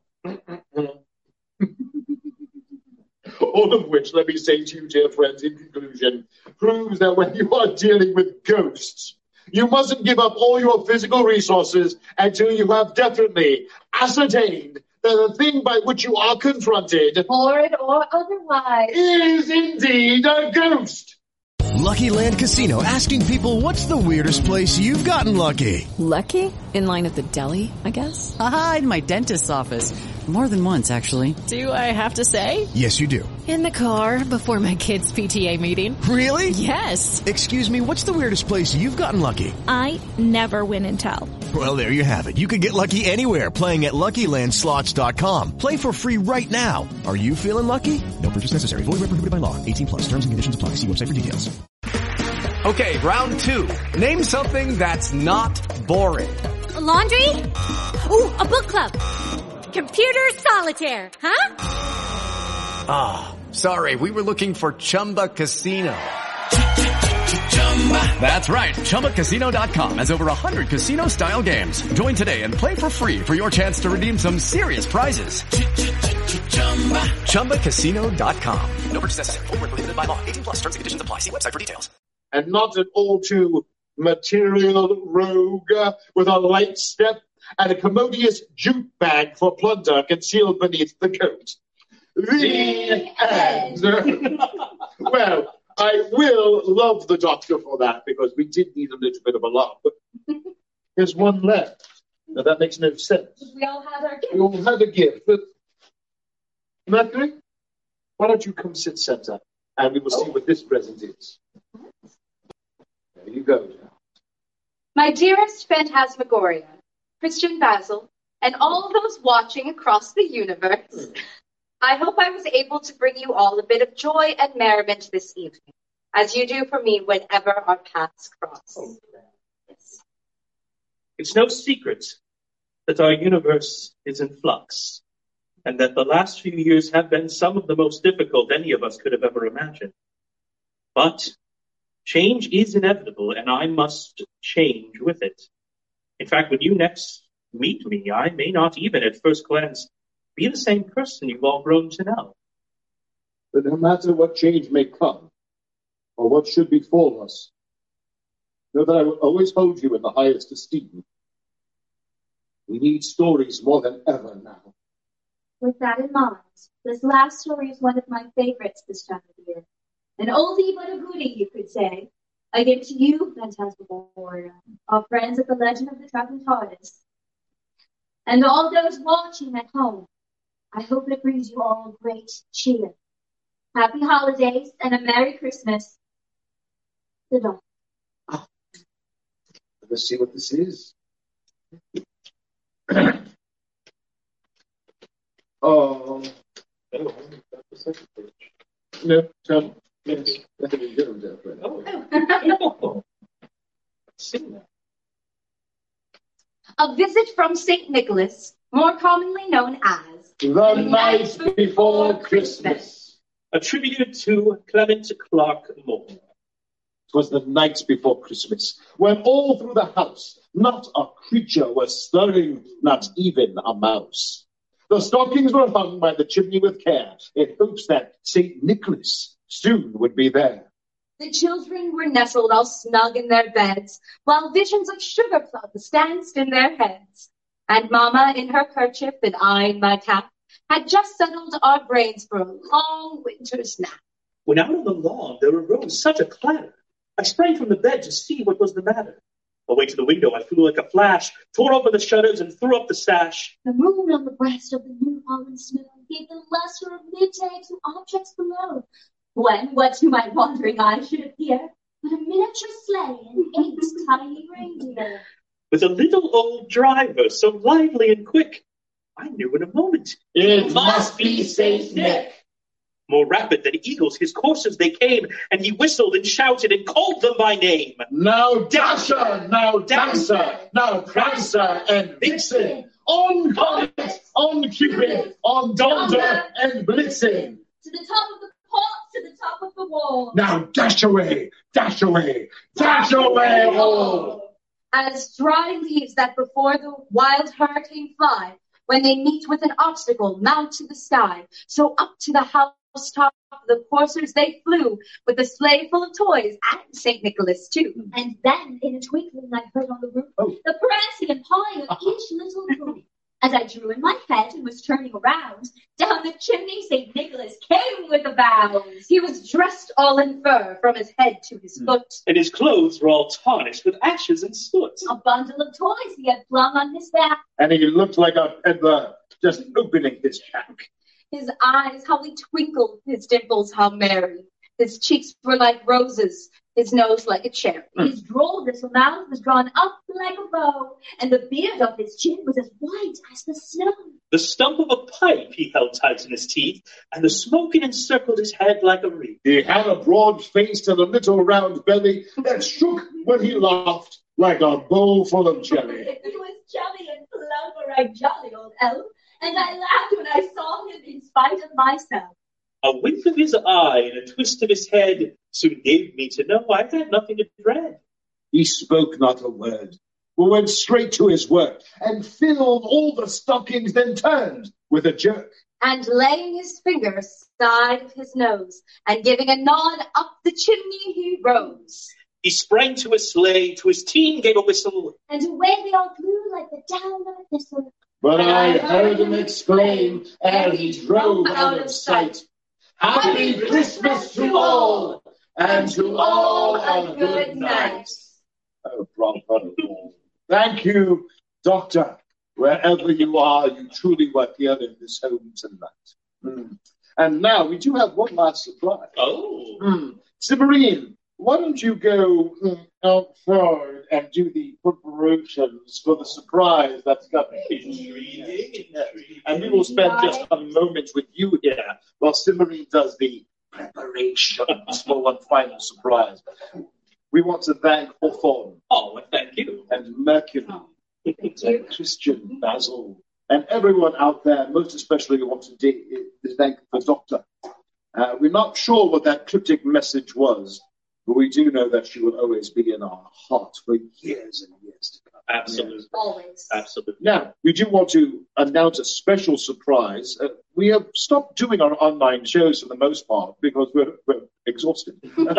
All of which, let me say to you, dear friends, in conclusion, proves that when you are dealing with ghosts, you mustn't give up all your physical resources until you have definitely ascertained that the thing by which you are confronted, horrid or otherwise, is indeed a ghost. Lucky Land Casino, asking people, what's the weirdest place you've gotten lucky? Lucky? In line at the deli, I guess? Aha, in my dentist's office. More than once, actually. Do I have to say? Yes, you do. In the car before my kids' P T A meeting. Really? Yes. Excuse me, what's the weirdest place you've gotten lucky? I never win and tell. Well, there you have it. You can get lucky anywhere, playing at Lucky Land Slots dot com. Play for free right now. Are you feeling lucky? No purchase necessary. Void where prohibited by law. eighteen plus. Terms and conditions apply. See website for details. Okay, round two. Name something that's not boring. A laundry? Ooh, a book club. Computer solitaire, huh? Ah, oh, sorry, we were looking for Chumba Casino. That's right, Chumba Casino dot com has over one hundred casino-style games. Join today and play for free for your chance to redeem some serious prizes. Chumba Casino dot com. No purchase necessary. Void where prohibited by law. eighteen plus. Terms and conditions apply. See website for details. And not an all too material rogue with a light step and a commodious jute bag for plunder concealed beneath the coat. The end. Well, I will love the doctor for that, because we did need a little bit of a laugh. But there's one left. Now, that makes no sense. We all had our gift. We all had a gift. But, Mercury, why don't you come sit center, and we will see oh. what this present is. There you go. My dearest Phantasmagoria, Christian Basil, and all those watching across the universe, mm. I hope I was able to bring you all a bit of joy and merriment this evening, as you do for me whenever our paths cross. Oh. Yes. It's no secret that our universe is in flux, and that the last few years have been some of the most difficult any of us could have ever imagined. But change is inevitable, and I must change with it. In fact, when you next meet me, I may not even at first glance be the same person you've all grown to know. But no matter what change may come, or what should befall us, know that I will always hold you in the highest esteem. We need stories more than ever now. With that in mind, this last story is one of my favorites this time of year. An oldie but a goodie, you could say. I give it to you, Phantasmagoria, our friends at the Legend of the Traveling TARDIS. And all those watching at home, I hope it brings you all great cheer. Happy holidays and a Merry Christmas. The Doctor. Oh. Let's see what this is. Oh. No, Tom. Yes. Oh. A visit from Saint Nicholas, more commonly known as The Night Before Christmas. Attributed to Clement Clark Moore. It was the night before Christmas, when all through the house not a creature was stirring, not even a mouse. The stockings were hung by the chimney with care, in hopes that Saint Nicholas soon would be there. The children were nestled all snug in their beds, while visions of sugar plums danced in their heads. And Mama, in her kerchief and I in my cap, had just settled our brains for a long winter's nap. When out on the lawn there arose such a clatter, I sprang from the bed to see what was the matter. Away to the window I flew like a flash, tore open the shutters and threw up the sash. The moon on the breast of the new fallen snow gave the luster of midday to objects below. When, what to my wandering eye should appear, but a miniature sleigh and eight tiny reindeer. With a little old driver, so lively and quick, I knew in a moment. It must be Saint Nick. More rapid than eagles, his coursers they came, and he whistled and shouted and called them by name. Now Dasher, now Dancer, now Prancer and Vixen, on Comet, on Cupid, on Donder and Blitzen. To the top of the pot, to the top of the wall. Now dash away, dash away, dash away all. As dry leaves that before the wild hurricane fly, when they meet with an obstacle, mount to the sky, so up to the housetop the coursers they flew, with a sleigh full of toys, and Saint Nicholas too. And then, in a twinkling, I heard on the roof oh. the prancing and pawing of each little group. As I drew in my head and was turning around, down the chimney Saint Nicholas came with a bound. He was dressed all in fur from his head to his foot. And his clothes were all tarnished with ashes and soot. A bundle of toys he had flung on his back. And he looked like a peddler just opening his pack. His eyes, how they twinkled, his dimples, how merry. His cheeks were like roses, his nose like a cherry. Mm. His droll little mouth was drawn up like a bow, and the beard of his chin was as white as the snow. The stump of a pipe he held tight in his teeth, and the smoke it encircled his head like a wreath. He had a broad face and a little round belly that shook when he laughed like a bowl full of jelly. He was chubby and plump, a jolly old elf, and I laughed when I saw him in spite of myself. A wink of his eye and a twist of his head soon gave me to know I had nothing to dread. He spoke not a word, but went straight to his work, and filled all the stockings, then turned with a jerk. And laying his finger side of his nose, and giving a nod up the chimney he rose. He sprang to his sleigh, to his team gave a whistle, and away they all flew like the down of a thistle. But I heard him exclaim, ere he drove out of sight, Happy Christmas to all, and to all a good night. Oh, bravo. Thank you, Doctor. Wherever you are, you truly were here in this home tonight. Mm. And now we do have one last surprise. Oh. Mm. Cimarine, why don't you go mm, outside and do the preparations for the surprise that's coming? Intriguing. And we will spend just a moment with you here while Cimarine does the preparations for one final surprise. We want to thank Hawthorne. Oh, well, thank you. And Mercury. Thank you. And Christian Basil. And everyone out there, most especially we want to de- to thank the Doctor. Uh, we're not sure what that cryptic message was, but we do know that she will always be in our heart for years and years to come. Absolutely. Yes. Always. Absolutely. Now, we do want to announce a special surprise. Uh, we have stopped doing our online shows for the most part because we're, we're exhausted.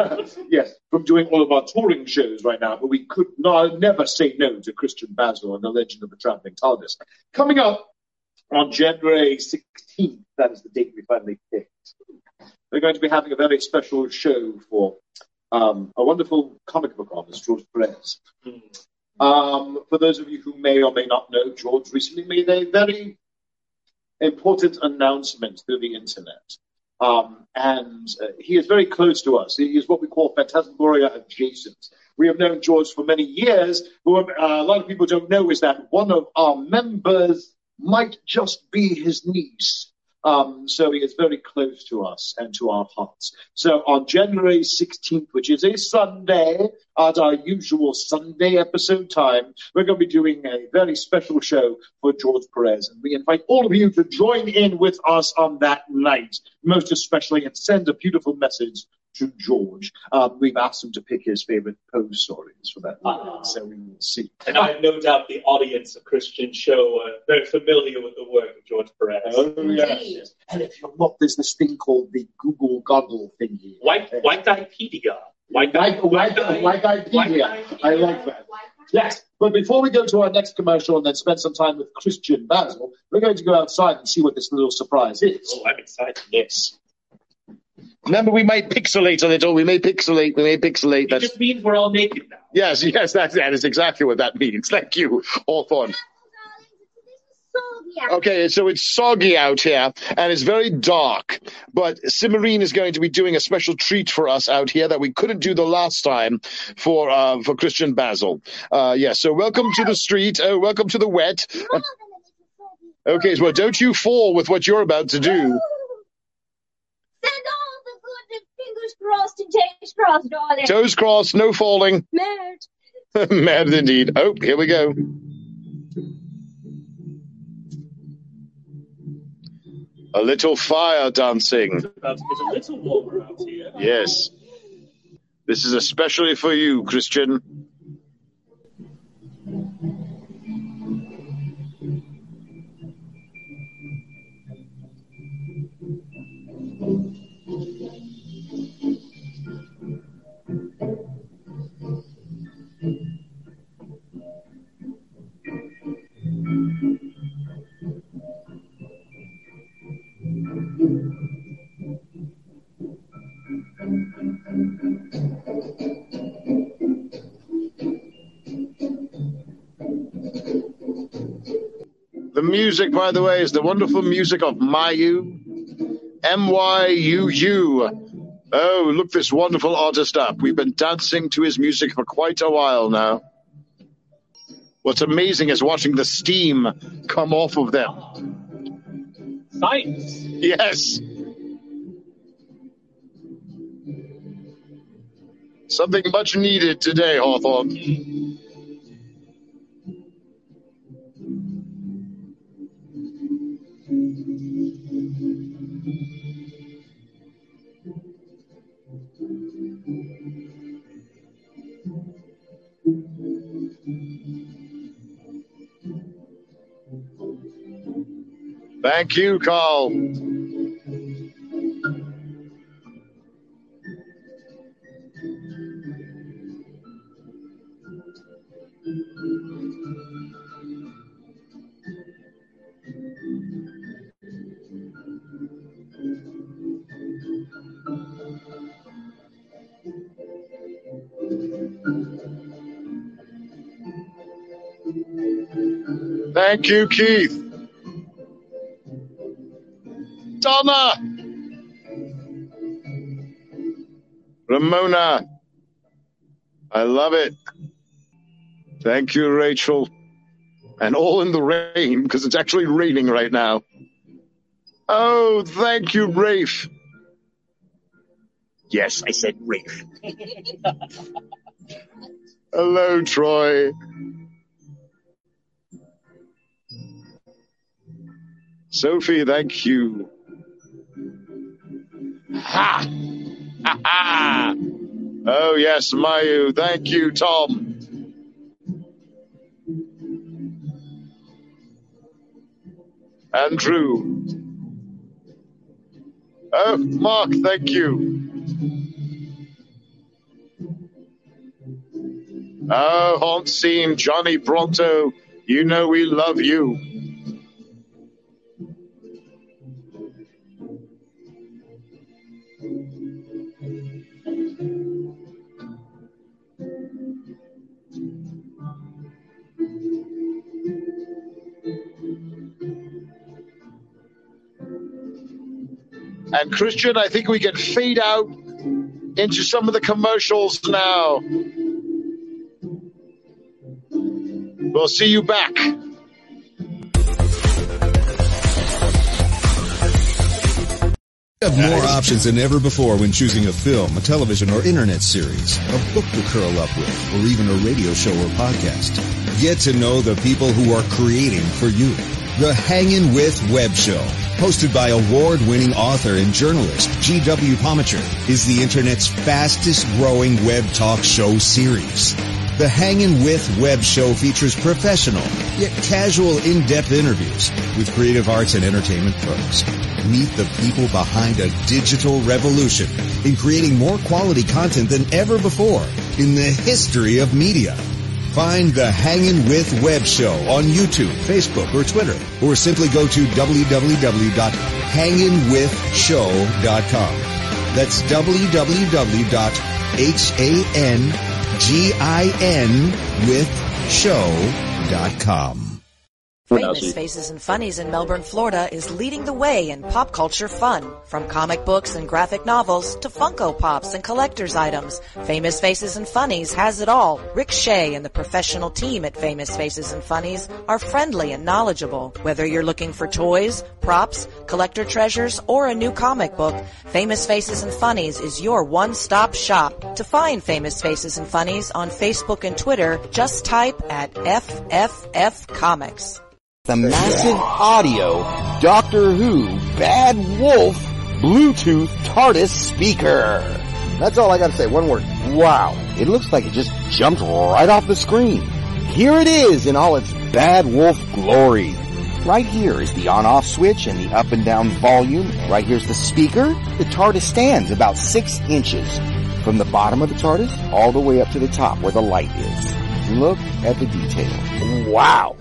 Yes, from doing all of our touring shows right now, but we could not, never say no to Christian Basil and the Legend of the Traveling TARDIS. Coming up on January sixteenth, that is the date we finally picked, we're going to be having a very special show for um, a wonderful comic book artist, George Perez. Mm. Um, for those of you who may or may not know, George recently made a very important announcement through the internet. Um, and uh, he is very close to us. He is what we call Phantasmagoria adjacent. We have known George for many years, but what uh, a lot of people don't know is that one of our members might just be his niece. Um, so he is very close to us and to our hearts. So on January sixteenth, which is a Sunday, at our usual Sunday episode time, we're going to be doing a very special show for George Perez. And we invite all of you to join in with us on that night, most especially, and send a beautiful message to George. Um, we've asked him to pick his favorite Poe stories for that night, uh, so we will see. And I have no doubt the audience of Christian Show are very familiar with the work of George Perez. Oh, yes, yes. And if you're not, there's this thing called the Google Goggle thingy. White, White-Wikipedia. White-Wikipedia. I like that. Yes. But before we go to our next commercial and then spend some time with Christian Basil, we're going to go outside and see what this little surprise is. Oh, I'm excited. Yes. Remember, we may pixelate a little. We may pixelate. We may pixelate. It That's... just means we're all naked now. Yes, yes, that, that is exactly what that means. Thank you, Hawthorne. Okay, so it's soggy out here, and it's very dark. But Cimarine is going to be doing a special treat for us out here that we couldn't do the last time for uh, for Christian Basil. Uh, yes, yeah, so welcome to the street. Oh, welcome to the wet. Uh, okay, well, don't you fall with what you're about to do. Send all the good fingers crossed and toes crossed, darling. Toes crossed, no falling. Mad. Mad indeed. Oh, here we go. A little fire dancing. It's about to get a little warmer out here. Yes. This is especially for you, Christian. The music, by the way, is the wonderful music of Mayu. M Y U U. Oh, look this wonderful artist up. We've been dancing to his music for quite a while now. What's amazing is watching the steam come off of them. Science. Yes. Something much needed today, Hawthorne. Thank you, Carl. Thank you, Keith. Donna. Ramona. I love it. Thank you, Rachel. And all in the rain, because it's actually raining right now. Oh, thank you, Rafe. Yes, I said Rafe. Hello, Troy. Sophie, thank you. Ha! Ha ha! Oh, yes, Mayu. Thank you, Tom. Andrew. Oh, Mark, thank you. Oh, Hansine, Johnny Bronto, you know we love you. And Christian, I think we can fade out into some of the commercials now. We'll see you back. You have more options than ever before when choosing a film, a television or internet series, a book to curl up with, or even a radio show or podcast. Get to know the people who are creating for you. The Hangin' With Web Show, hosted by award-winning author and journalist G W Pomacher, is the internet's fastest-growing web talk show series. The Hangin' With Web Show features professional, yet casual, in-depth interviews with creative arts and entertainment pros. Meet the people behind a digital revolution in creating more quality content than ever before in the history of media. Find the Hangin' With Web Show on YouTube, Facebook, or Twitter, or simply go to w w w dot hangin with show dot com. That's w w w dot hangin with show dot com. Famous Faces and Funnies in Melbourne, Florida is leading the way in pop culture fun. From comic books and graphic novels to Funko Pops and collector's items, Famous Faces and Funnies has it all. Rick Shea and the professional team at Famous Faces and Funnies are friendly and knowledgeable. Whether you're looking for toys, props, collector treasures, or a new comic book, Famous Faces and Funnies is your one-stop shop. To find Famous Faces and Funnies on Facebook and Twitter, just type at F F F Comics. The massive audio Doctor Who Bad Wolf Bluetooth TARDIS speaker. That's all I gotta say, one word. Wow. It looks like it just jumped right off the screen. Here it is in all its Bad Wolf glory. Right here is the on-off switch and the up and down volume. Right here's the speaker. The TARDIS stands about six inches from the bottom of the TARDIS all the way up to the top where the light is. Look at the detail. Wow.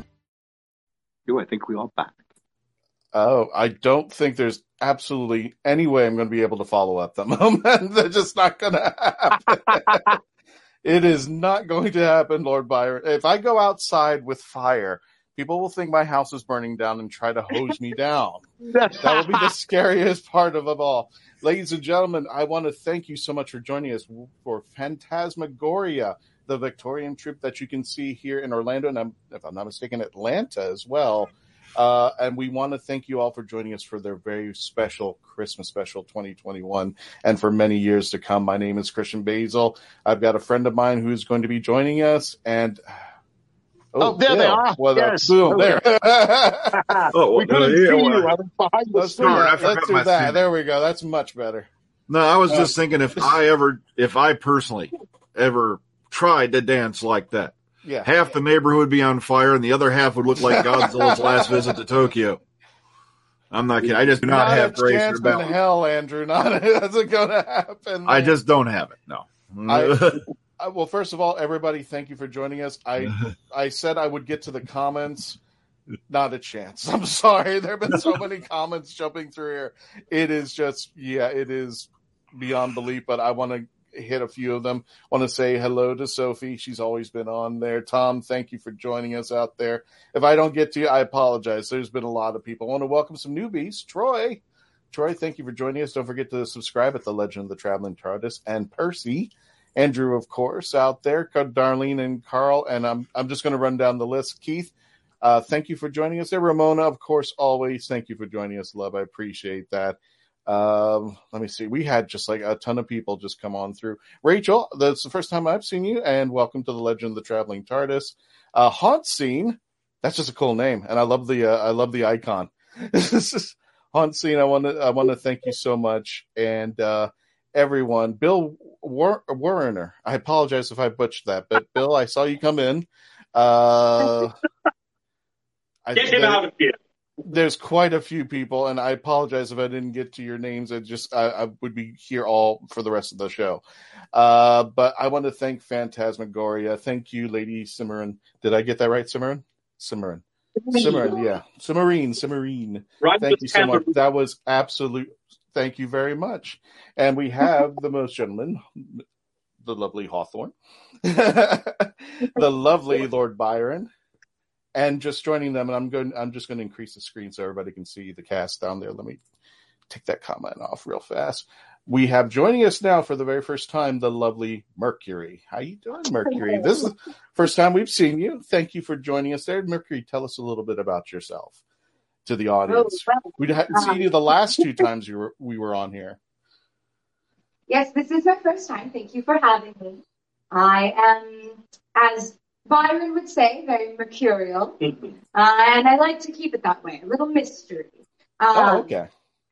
I think we are back. Oh, I don't think there's absolutely any way I'm going to be able to follow up the moment. They're just not going to happen. It is not going to happen, Lord Byron. If I go outside with fire, people will think my house is burning down and try to hose me down. That will be the scariest part of it all. Ladies and gentlemen, I want to thank you so much for joining us for Phantasmagoria, the Victorian troupe that you can see here in Orlando, and I'm, if I'm not mistaken, Atlanta as well. Uh, and we want to thank you all for joining us for their very special Christmas special twenty twenty-one and for many years to come. My name is Christian Basil. I've got a friend of mine who's going to be joining us, and Oh, oh there Bill. They are. Well, yes. Boom, there. oh, we couldn't uh, see yeah, you. well, I was behind the Let's do screen. that. Let's do that. scene. There we go. That's much better. No, I was Uh, just thinking if I ever, if I personally ever tried to dance like that, Yeah. half the neighborhood would be on fire and the other half would look like Godzilla's last visit to Tokyo. I'm not kidding. I just do not, not have a grace chance or balance. in hell, Andrew. Not that's going to happen. I just don't have it. No. I, I, well, first of all, everybody, thank you for joining us. I I said I would get to the comments. Not a chance. I'm sorry. There have been so many comments jumping through here. It is just, yeah, it is beyond belief, but I want to hit a few of them. Want to say hello to Sophie. She's always been on there. Tom, thank you for joining us out there. If I don't get to you, I apologize. There's been a lot of people. I want to welcome some newbies. Troy. Troy, thank you for joining us. Don't forget to subscribe at The Legend of the Traveling TARDIS. And Percy. Andrew, of course, out there. Darlene and Carl. And I'm I'm just going to run down the list. Keith, uh, thank you for joining us there. Ramona, of course, always. Thank you for joining us, love. I appreciate that. Um, let me see. We had just like a ton of people just come on through. Rachel, that's the first time I've seen you, and welcome to The Legend of the Traveling TARDIS. Uh, Haunt Scene, that's just a cool name, and I love the uh, I love the icon. This is Haunt Scene. I want to I want to thank you so much, and uh, everyone. Bill War- Warrener. I apologize if I butchered that, but Bill, I saw you come in. Uh, Get him out of here. There's quite a few people, and I apologize if I didn't get to your names. I just I, I would be here all for the rest of the show. Uh, but I want to thank Phantasmagoria. Thank you, Lady Cimarron. Did I get that right, Cimarron? Cimarron. Cimarron, yeah. Cimarine, Cimarine. Right, thank you so much. That was absolute. Thank you very much. And we have the most gentleman, the lovely Hawthorne, the lovely Lord Byron. And just joining them, and I'm going. I'm just going to increase the screen so everybody can see the cast down there. Let me take that comment off real fast. We have joining us now for the very first time the lovely Mercury. How you doing, Mercury? This is the first time we've seen you. Thank you for joining us there, Mercury. Tell us a little bit about yourself to the audience. We hadn't seen you the last two times you were we were on here. Yes, this is my first time. Thank you for having me. I am, as Byron would say, very mercurial, uh, and I like to keep it that way, a little mystery. Um, oh, okay.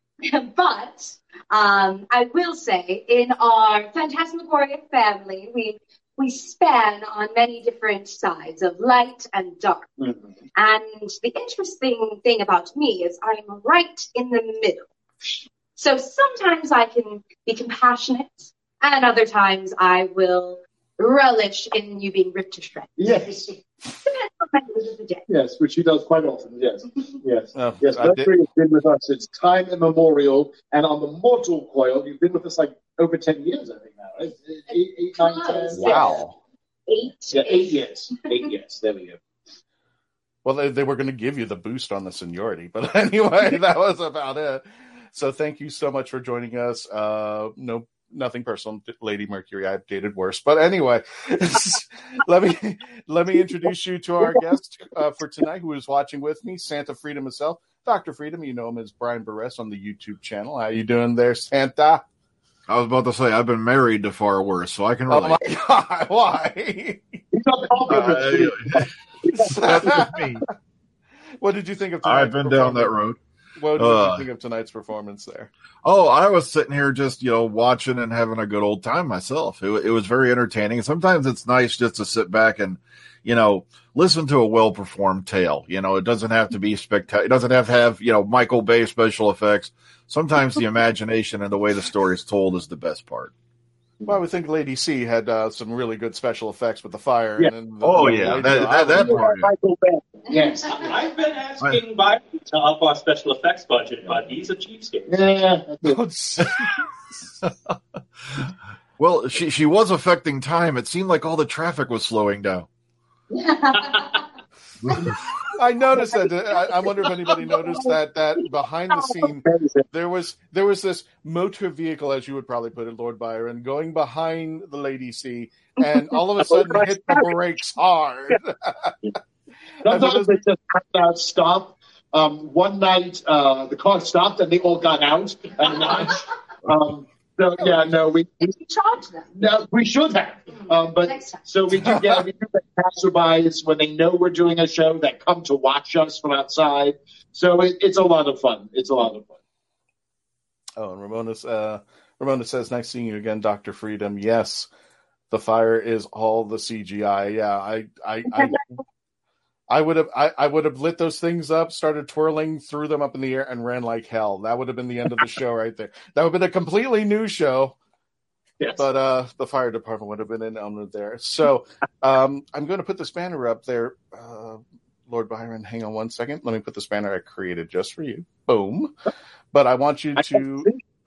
But um, I will say, in our Phantasmagoria family, we we span on many different sides of light and dark. Mm-hmm. And the interesting thing about me is I'm right in the middle. So sometimes I can be compassionate, and other times I will relish in you being ripped to shreds. Yes. Depends on my mood of the day. Yes, which she does quite often. Yes, yes, Oh, yes. I Mercury has been with us since time immemorial, and on the mortal coil, you've been with us like over ten years, I think now, right? Eight, eight, nine, ten. Wow. Eight. Yeah, eight years. Eight years. There we go. Well, they, they were going to give you the boost on the seniority, but anyway, that was about it. So thank you so much for joining us. Uh, no, nothing personal, Lady Mercury. I've dated worse, but anyway, let me let me introduce you to our guest uh, for tonight, who is watching with me, Santa Freedom himself, Doctor Freedom. You know him as Brian Burress on the YouTube channel. How you doing there, Santa? I was about to say I've been married to far worse, so I can Oh relate. my God! Why? What did you think of tonight's I've been down that road. What did Uh, you think of tonight's performance there? Oh, I was sitting here just, you know, watching and having a good old time myself. It, it was very entertaining. Sometimes it's nice just to sit back and, you know, listen to a well-performed tale. You know, it doesn't have to be spectacular. It doesn't have to have, you know, Michael Bay special effects. Sometimes the imagination and the way the story is told is the best part. Well, I would think Lady C had uh, some really good special effects with the fire. Yeah. And then the, Oh, the yeah. lady- That- that- that part, yeah. Yes. I've been asking Biden to up our special effects budget, but he's a cheapskate. Yeah. Well, she she was affecting time. It seemed like all the traffic was slowing down. I noticed that. I, I wonder if anybody noticed that that behind the scene there was there was this motor vehicle, as you would probably put it, Lord Byron, going behind the Lady C, and all of a sudden hit the brakes hard. Sometimes they just have to stop. Um, one night, uh, the car stopped and they all got out at lunch. Um, so yeah, no, we, we charge them. No, we should have. Um, but so we do get we do get passerbys when they know we're doing a show that come to watch us from outside. So it, it's a lot of fun. It's a lot of fun. Oh, and Ramona, uh, Ramona says, "Nice seeing you again, Doctor Freedom." Yes, the fire is all the C G I. Yeah, I, I, I, I would have, I, I would have lit those things up, started twirling, threw them up in the air, and ran like hell. That would have been the end of the show right there. That would have been a completely new show. Yes. But uh, the fire department would have been in on it there. So um, I'm going to put this banner up there. Uh, Lord Byron, hang on one second. Let me put this banner I created just for you. Boom. But I want you to...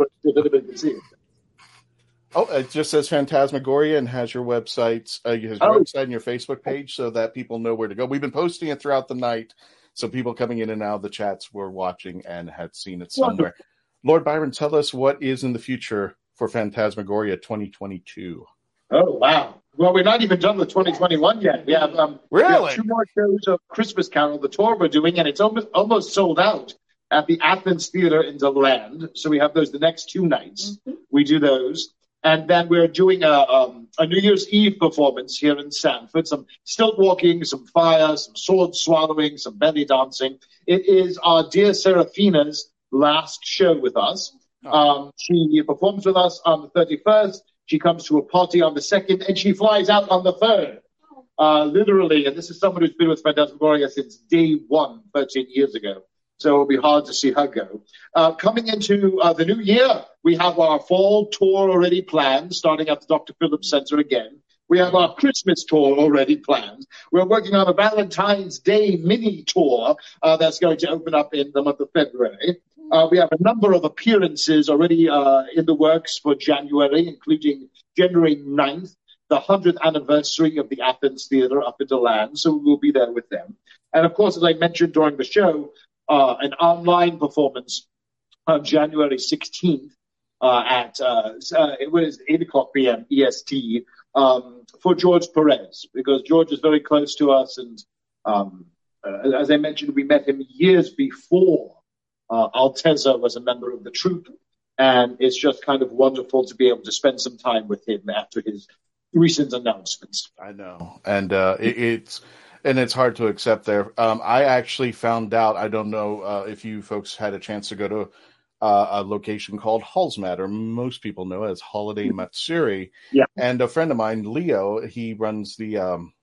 Oh, it just says Phantasmagoria and has your website, uh, has your Oh. website and your Facebook page so that people know where to go. We've been posting it throughout the night, so people coming in and out of the chats were watching and had seen it somewhere. Lord Byron, tell us what is in the future for Phantasmagoria twenty twenty-two. Oh, wow. Well, we're not even done with twenty twenty-one yet. We have, um, we have Really? two more shows of Christmas Carol, the tour we're doing, and it's almost, almost sold out at the Athens Theater in Deland. So we have those the next two nights. We do those. And then we're doing a, um, a New Year's Eve performance here in Sanford. Some stilt walking, some fire, some sword swallowing, some belly dancing. It is our dear Seraphina's last show with us. Um, she performs with us on the thirty-first. She comes to a party on the second, and she flies out on the third. Uh, literally, and this is someone who's been with Phantasmagoria since day one, thirteen years ago. So it'll be hard to see her go. Uh, coming into uh, the new year, we have our fall tour already planned, starting at the Doctor Phillips Center again. We have our Christmas tour already planned. We're working on a Valentine's Day mini tour uh, that's going to open up in the month of February. Uh, we have a number of appearances already uh, in the works for January, including January ninth, the hundredth anniversary of the Athens Theater up in Deland. So we'll be there with them. And of course, as I mentioned during the show, uh, an online performance on January sixteenth uh, at uh, uh, it was eight o'clock p.m. E S T um, for George Perez, because George is very close to us. And um, uh, as I mentioned, we met him years before uh, Altezza was a member of the troupe. And it's just kind of wonderful to be able to spend some time with him after his recent announcements. I know. And uh, it, it's and it's hard to accept there. Um, I actually found out, I don't know uh, if you folks had a chance to go to uh, a location called Hallsmat, or most people know it as Holiday Matsuri. Yeah. And a friend of mine, Leo, he runs the, um,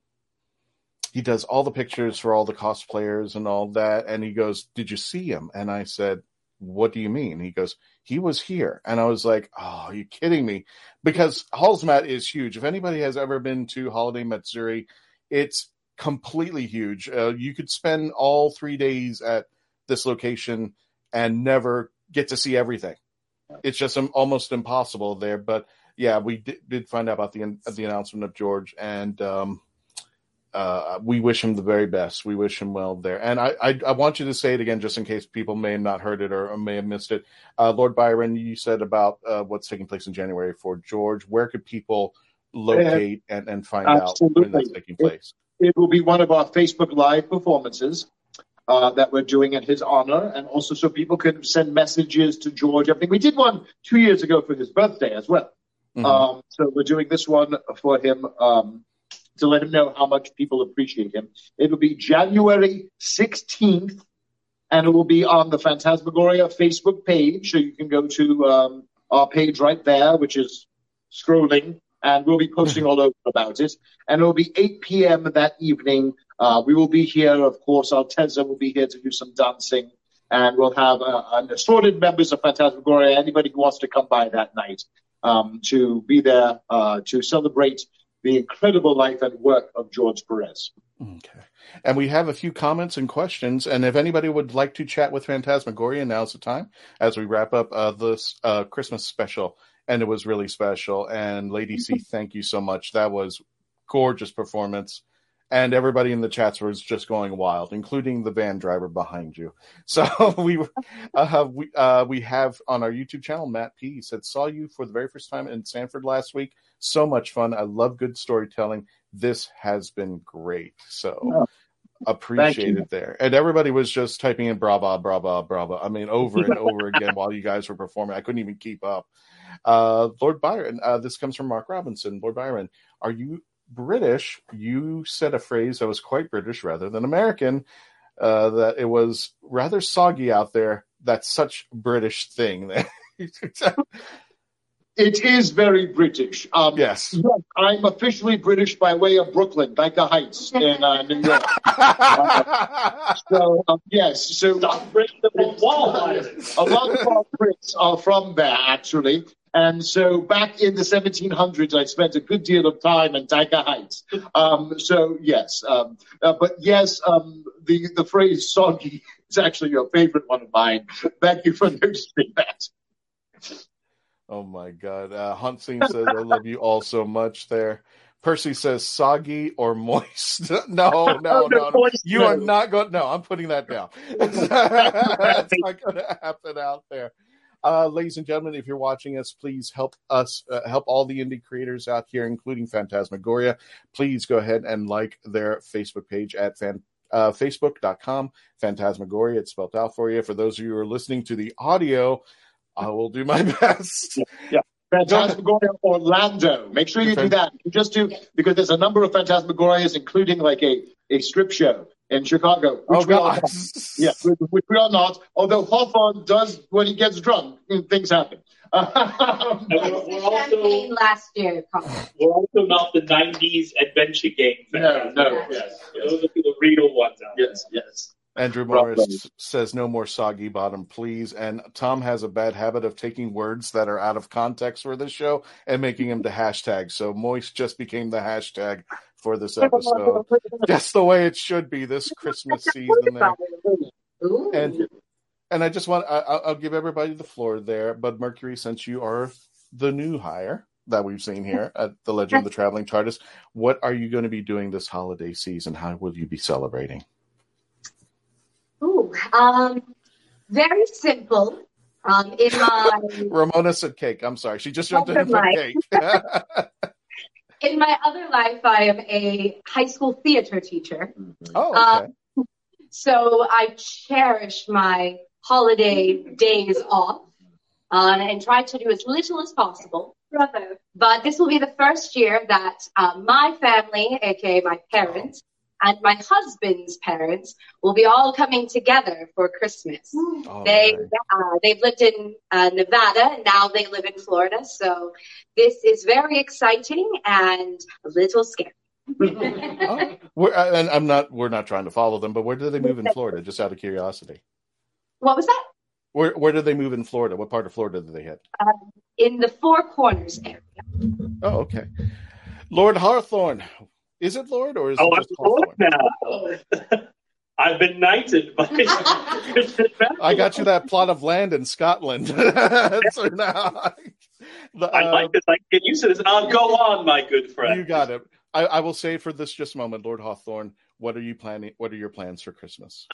he does all the pictures for all the cosplayers and all that. And he goes, "Did you see him?" And I said, what do you mean? He goes, he was here. And I was like, oh, are you kidding me? Because Halsmat is huge. If anybody has ever been to Holiday Matsuri, it's completely huge. Uh, you could spend all three days at this location and never get to see everything. It's just um, almost impossible there. But yeah, we did, did find out about the the announcement of George, and um, uh, we wish him the very best. We wish him well there. And I, I, I want you to say it again, just in case people may have not heard it or, or may have missed it. Uh, Lord Byron, you said about uh, what's taking place in January for George. Where could people locate uh, and, and find Absolutely. out when that's taking place? It, it will be one of our Facebook Live performances uh, that we're doing in his honor, and also so people can send messages to George. I think we did one two years ago for his birthday as well. Mm-hmm. Um, so we're doing this one for him um, to let him know how much people appreciate him. It will be January sixteenth, and it will be on the Phantasmagoria Facebook page. So you can go to um, our page right there, which is scrolling, and we'll be posting all over about it. And it will be eight p.m. that evening. Uh, we will be here, of course. Altezza will be here to do some dancing, and we'll have uh, an assorted members of Phantasmagoria, anybody who wants to come by that night, um, to be there uh, to celebrate the incredible life and work of George Perez. Okay. And we have a few comments and questions, and if anybody would like to chat with Phantasmagoria, now's the time as we wrap up uh, this uh, Christmas special. And it was really special. And Lady C, thank you so much. That was gorgeous performance. And everybody in the chats was just going wild, including the van driver behind you. So we uh, we uh, we have on our YouTube channel, Matt P. He said, saw you for the very first time in Sanford last week. So much fun. I love good storytelling. This has been great. So oh, appreciate it there. And everybody was just typing in brava, brava, brava. I mean, over and over again while you guys were performing. I couldn't even keep up. Uh, Lord Byron, uh, this comes from Mark Robinson. Lord Byron, are you British? You said a phrase that was quite British rather than American, uh, that it was rather soggy out there. That's such a British thing. It is very British. Um, yes. yes. I'm officially British by way of Brooklyn, Dyker Heights in uh, New York. uh, so, um, yes. So a lot of our Brits are from there, actually. And so back in the seventeen hundreds, I spent a good deal of time in Dyker Heights. Um, so, yes. Um, uh, but, yes, um, the, the phrase soggy is actually a favorite one of mine. Thank you for noticing that. Oh, my God. Uh, Huntstein says, I love you all so much there. Percy says, soggy or moist? no, no, no, no. You are not going. No, I'm putting that down. That's not going to happen out there. Uh, ladies and gentlemen, if you're watching us, please help us, uh, help all the indie creators out here, including Phantasmagoria. Please go ahead and like their Facebook page at fan, uh, facebook.com, Phantasmagoria. It's spelled out for you. For those of you who are listening to the audio, I will do my best. Yeah. yeah. Phantasmagoria Orlando. Make sure you do that. You just do, because there's a number of Phantasmagorias, including like a, a strip show in Chicago. Which oh, God. Yeah, which we are not. Although Hawthorne does, when he gets drunk, things happen. Um, we're, we're also, last year. We're also not the nineties adventure game. No, no. Yes, yes. Those are the real ones out Yes, there. yes. Andrew Morris Probably. says, no more soggy bottom, please. And Tom has a bad habit of taking words that are out of context for this show and making them the hashtag. So moist just became the hashtag for this episode. Just the way it should be this Christmas season there. And, and I just want, I, I'll give everybody the floor there. But Mercury, since you are the new hire that we've seen here at the Legend of the Traveling TARDIS, what are you going to be doing this holiday season? How will you be celebrating? Ooh, um, very simple. Um, in my Ramona said cake. I'm sorry, she just jumped in for cake. In my other life, I am a high school theater teacher. Oh, okay. Um, so I cherish my holiday days off uh, and try to do as little as possible. Brother. But this will be the first year that uh, my family, aka my parents, and my husband's parents will be all coming together for Christmas. Oh, they right. uh, they've lived in uh, Nevada and now they live in Florida. So this is very exciting and a little scary. oh, we're, and I'm not. We're not trying to follow them, but where do they move in Florida? Just out of curiosity. What was that? Where where did they move in Florida? What part of Florida did they hit? Um, in the Four Corners area. Oh, okay. Lord Hawthorne. Is it Lord or is oh, it just I'm Lord now. I've been knighted by I got you that plot of land in Scotland. So now, the, I like um, this. I can get used to this. I'll go on, my good friend. You got it. I, I will say for this just moment, Lord Hawthorne, what are you planning? What are your plans for Christmas?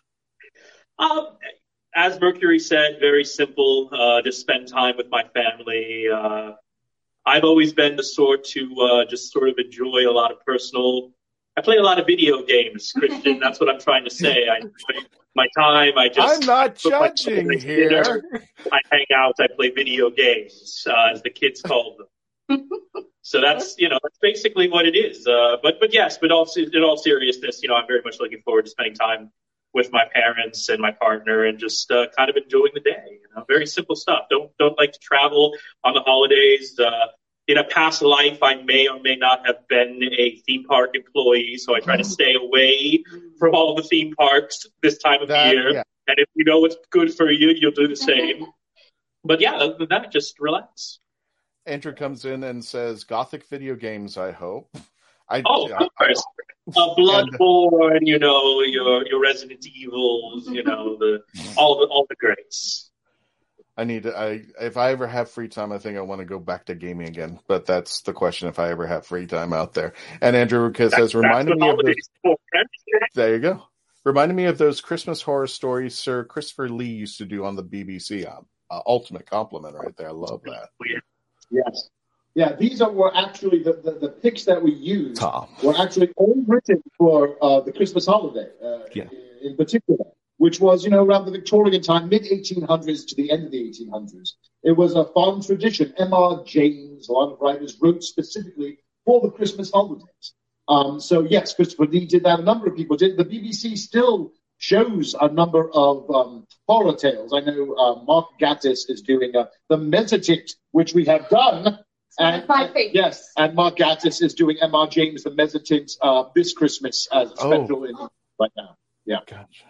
Um, as Mercury said, very simple. Uh, just spend time with my family. Uh, I've always been the sort to uh, just sort of enjoy a lot of personal. I play a lot of video games, Christian. That's what I'm trying to say. I enjoy my time. I just. I'm not judging here. Dinner. I hang out. I play video games, uh, as the kids call them. So that's, you know, that's basically what it is. Uh, but, but yes, but also in all seriousness, you know, I'm very much looking forward to spending time with my parents and my partner and just uh, kind of enjoying the day. You know, very simple stuff. Don't, don't like to travel on the holidays. Uh, in a past life, I may or may not have been a theme park employee, so I try to stay away from all the theme parks this time of That, year. yeah. And if you know what's good for you, you'll do the same. But yeah, other than that, just relax. Andrew comes in and says, "Gothic video games, I hope." I, Oh, I, of course. Uh, Bloodborne, you know, your your Resident Evils, you know, the all the all the greats. I need to, I, if I ever have free time, I think I want to go back to gaming again. But that's the question, if I ever have free time out there. And Andrew says, That's- reminding that's me what of those, holidays for. there you go. Reminding me of those Christmas horror stories Sir Christopher Lee used to do on the B B C. Uh, uh, ultimate compliment right there. I love that. Yes. Yeah, these are were actually the, the, the picks that we used Tom. were actually all written for uh, the Christmas holiday uh, Yeah. in, in particular, which was, you know, around the Victorian time, mid eighteen hundreds to the end of the eighteen hundreds. It was a fond tradition. M R James, a lot of writers, wrote specifically for the Christmas holidays. Um, so, yes, Christopher Lee did that. A number of people did. The B B C still shows a number of um, horror tales. I know uh, Mark Gatiss is doing uh, The Mezzotint, which we have done. And, My favorite. yes, and Mark Gatiss is doing M R James, The Mezzotint, uh, this Christmas as a special Oh. in right now. Yeah. Gotcha.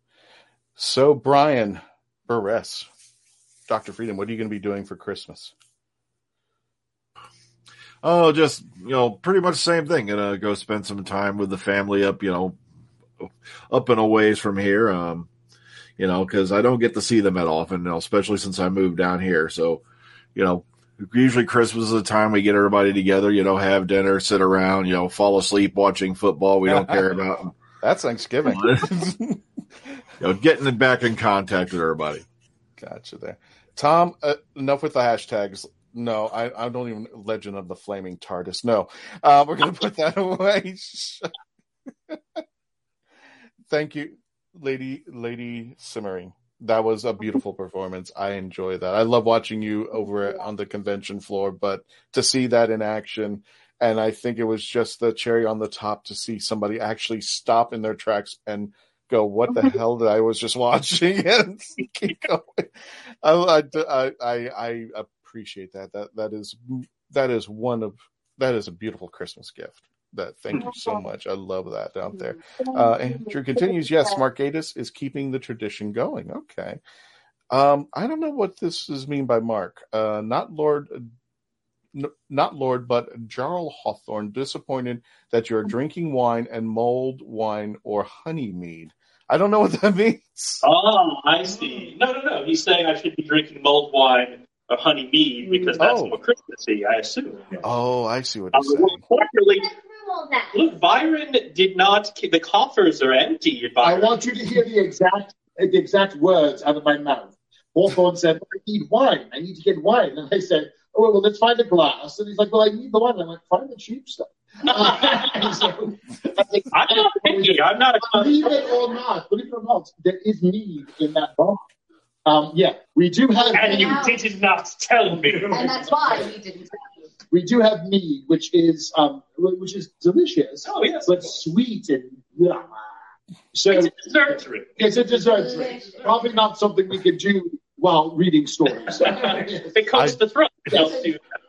So, Brian Burress, Doctor Freedom, what are you going to be doing for Christmas? Oh, just, you know, pretty much the same thing. Gonna go spend some time with the family up, you know, up and a ways from here. Um, you know, because I don't get to see them that often, you know, especially since I moved down here. So, you know, usually Christmas is the time we get everybody together, you know, have dinner, sit around, you know, fall asleep watching football we don't care about. That's Thanksgiving. You know, getting back in contact with everybody. Gotcha there. Tom, uh, enough with the hashtags. No, I, I don't even Legend of the Flaming TARDIS. No, uh, we're going to put that away. Thank you, Lady Lady Simmering. That was a beautiful performance. I enjoy that. I love watching you over on the convention floor, but to see that in action, and I think it was just the cherry on the top to see somebody actually stop in their tracks and go, "What the hell did I was just watching?" and keep going. I, I, I, I appreciate that. That that is that is one of that is a beautiful Christmas gift. That thank you so much. I love that out there. Uh, Andrew continues. Yes, Mark Gatiss is keeping the tradition going. Okay. Um, I don't know what this is mean by Mark. Uh, not Lord, n- not Lord, but Jarl Hawthorne. Disappointed that you're drinking wine and mulled wine or honey mead. I don't know what that means. Oh, I see. No, no, no. He's saying I should be drinking mulled wine or honey mead because that's Oh. more Christmassy, I assume. Oh, I see what Um, you're saying. unfortunately, look, Byron did not. The coffers are empty. I Byron. want you to hear the exact the exact words out of my mouth. Hawthorne said, "I need wine. I need to get wine." And I said, "Oh, well, let's find a glass." And he's like, "Well, I need the wine." And I'm like, "Find the cheap stuff." And so, I think, I'm not picky. I'm not a believe it or not, believe it or not, there is mead in that bar. Um, yeah, we do have. And you mead. did not tell me. And that's why we didn't tell you. We do have mead, which is um, which is delicious, Oh, yes. but sweet and yeah. So It's a dessert drink. it's a dessert drink. Probably not something we could do while reading stories. It coats the throat. It helps you.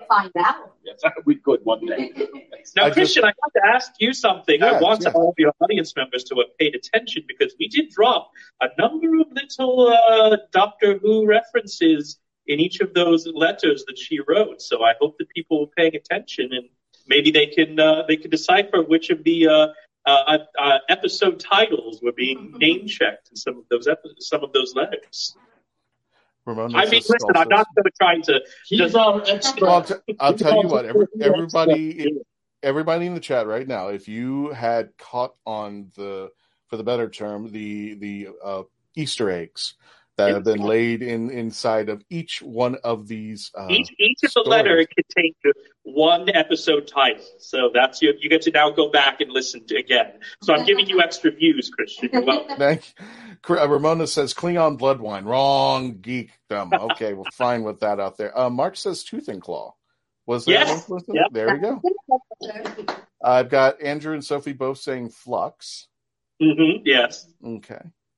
find out. Yes, we could one day. Now, I Christian, just- I have to ask you something. Yes, I want yes. all of your audience members to have paid attention because we did drop a number of little uh, Doctor Who references in each of those letters that she wrote. So I hope that people are paying attention and maybe they can uh, they can decipher which of the uh, uh, uh, episode titles were being name checked in some of those epi- some of those letters. Ramona I mean, says listen, I'm also- not going to try to just. our expert. I'll, t- I'll tell you what, every, He's our everybody, everybody in the chat right now, if you had caught on the, for the better term, the the uh, Easter eggs that have been laid in inside of each one of these. Uh, Each each of the stories. letter contained one episode title, so that's your, you get to now go back and listen to again. So I'm giving you extra views, Christian. You're welcome. Thank you. Uh, Ramona says Klingon blood wine. Wrong, geekdom. Okay, we're fine with that out there. Uh, Mark says Tooth and Claw. Was there? Yes. Was there? Yep. There we go. I've got Andrew and Sophie both saying Flux. Mm-hmm. Yes. Okay.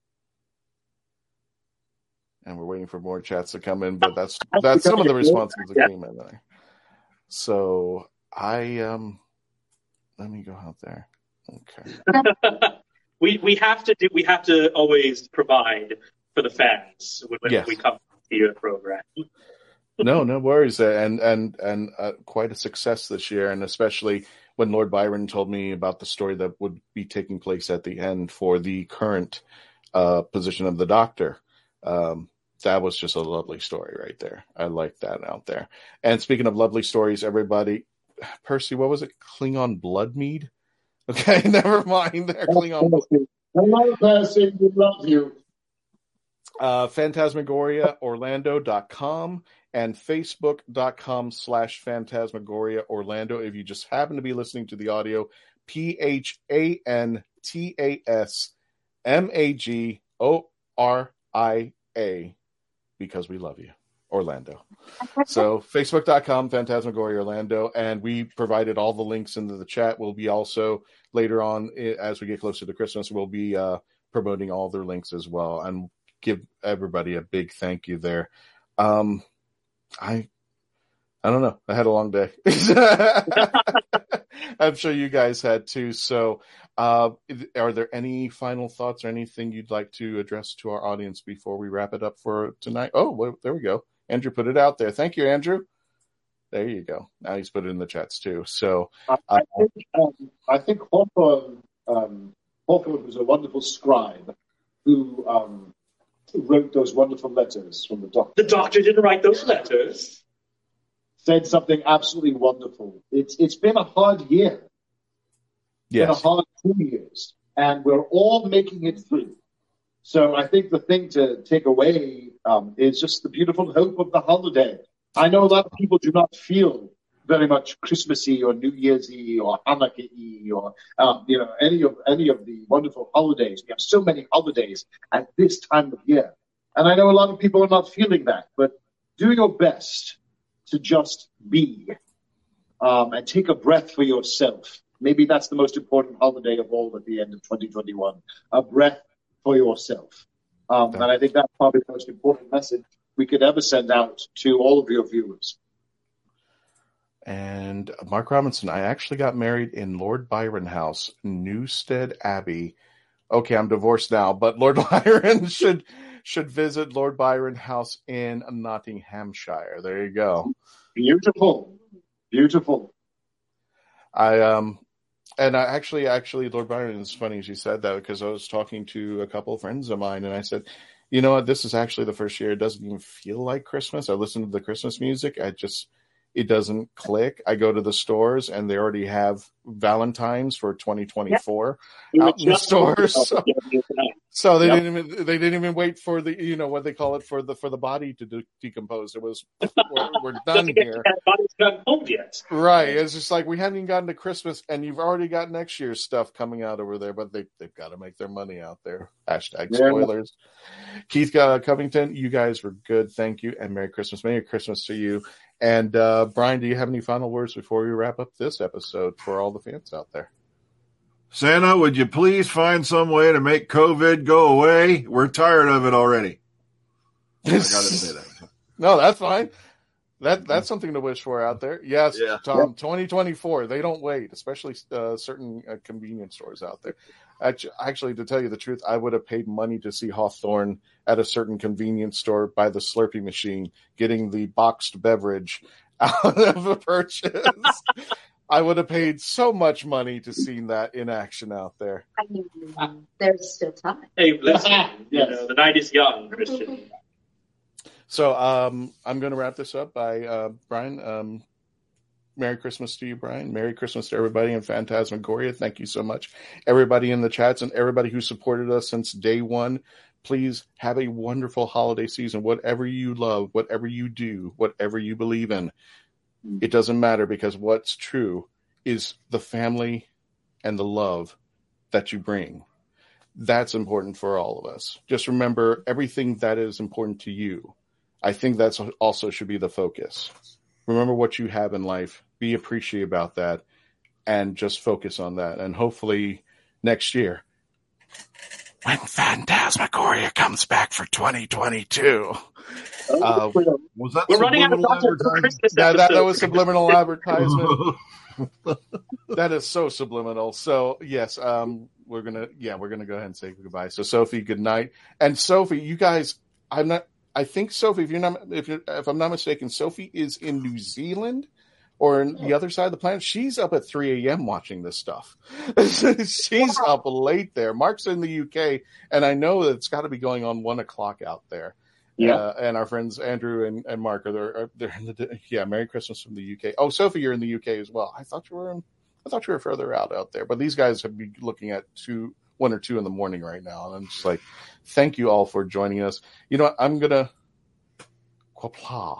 And we're waiting for more chats to come in, but that's that's some of the responses that Yeah. came in there. So I um, let me go out there. Okay. we we have to do. We have to always provide for the fans when Yes. we come to your program. No, no worries, and and and uh, quite a success this year, and especially when Lord Byron told me about the story that would be taking place at the end for the current uh, position of the Doctor. Um, that was just a lovely story right there. I like that out there. And speaking of lovely stories, everybody, Percy, what was it? Klingon Bloodmead? Okay, never mind. There, Klingon. Hello, Percy. We love you. Uh, Phantasmagoria Orlando dot com and Facebook.com slash Phantasmagoria Orlando. If you just happen to be listening to the audio, P H A N T A S M A G O R I A, because we love you, Orlando. So Facebook.com, Phantasmagoria Orlando, and we provided all the links into the chat. We'll be also, later on, as we get closer to Christmas, we'll be uh, promoting all their links as well, and give everybody a big thank you there. Um, I I don't know. I had a long day. I'm sure you guys had too. So uh, are there any final thoughts or anything you'd like to address to our audience before we wrap it up for tonight? Oh, well, there we go. Andrew put it out there. Thank you, Andrew. There you go. Now he's put it in the chats too. So I, I think um, I think Hawthorne, um, Hawthorne was a wonderful scribe who um, wrote those wonderful letters from the Doctor. The Doctor didn't write those letters. Said something absolutely wonderful. It's it's been a hard year. Yes. Been a hard two years, and we're all making it through. So I think the thing to take away um, is just the beautiful hope of the holiday. I know a lot of people do not feel very much Christmassy or New Year's-y or Hanukkah-y or um, you know any of any of the wonderful holidays. We have so many holidays at this time of year, and I know a lot of people are not feeling that. But do your best to just be um, and take a breath for yourself. Maybe that's the most important holiday of all at the end of twenty twenty-one. A breath for yourself. Um, and I think that's probably the most important message we could ever send out to all of your viewers. And Mark Robinson, I actually got married in Lord Byron House, Newstead Abbey. Okay, I'm divorced now, but Lord Byron should should visit Lord Byron House in Nottinghamshire. There you go. Beautiful, beautiful. I um, and I actually, actually, Lord Byron, it's funny as you said that because I was talking to a couple of friends of mine, and I said, you know what, this is actually the first year it doesn't even feel like Christmas. I listen to the Christmas music, I just. It doesn't click. I go to the stores and they already have Valentine's for twenty twenty-four Yep. out in the stores. So, so they Yep. didn't even they didn't even wait for the you know what they call it for the for the body to de- decompose. It was we're, we're done Doesn't get here. that body's not cold yet. Right. It's just like we haven't even gotten to Christmas and you've already got next year's stuff coming out over there, but they, they've got to make their money out there. Hashtag Yeah. spoilers. Keith uh, Covington, you guys were good. Thank you. And Merry Christmas. Merry Christmas to you. And uh, Brian, do you have any final words before we wrap up this episode for all the fans out there? Santa, would you please find some way to make COVID go away? We're tired of it already. I gotta say that. No, that's fine. That that's something to wish for out there. Yes, Yeah. Tom. twenty twenty-four. They don't wait, especially uh, certain uh, convenience stores out there. Actually, actually, to tell you the truth, I would have paid money to see Hawthorne at a certain convenience store by the Slurpee machine, getting the boxed beverage out of a purchase. I would have paid so much money to see that in action out there. I mean, there's still time. Hey, listen, Yes. you know, the night is young, Christian. So um, I'm going to wrap this up by uh, Brian. Um, Merry Christmas to you, Brian. Merry Christmas to everybody in Phantasmagoria. Thank you so much. Everybody in the chats and everybody who supported us since day one. Please have a wonderful holiday season. Whatever you love, whatever you do, whatever you believe in, it doesn't matter, because what's true is the family and the love that you bring. That's important for all of us. Just remember everything that is important to you. I think that's also should be the focus. Remember what you have in life. Be appreciative about that and just focus on that. And hopefully next year, when Phantasmagoria comes back for twenty twenty-two. Uh, was that We're running out of subliminal Doctor Who Christmas that, that, that episodes. was subliminal advertisement. That is so subliminal. So yes, um, we're gonna yeah we're gonna go ahead and say goodbye. So Sophie, good night. And Sophie, you guys, I'm not. I think Sophie, if you're not, if you're, if I'm not mistaken, Sophie is in New Zealand or in the other side of the planet. She's up at three a.m. watching this stuff. She's up late there. Mark's in the U K, and I know that it's got to be going on one o'clock out there. Yeah. Uh, and our friends Andrew and, and Mark are there. Are, they're in the yeah. Merry Christmas from the U K. Oh, Sophie, you're in the U K as well. I thought you were in. I thought you were further out out there. But these guys have been looking at two, one or two in the morning right now, and I'm just like, thank you all for joining us. You know what? I'm gonna Qapla'.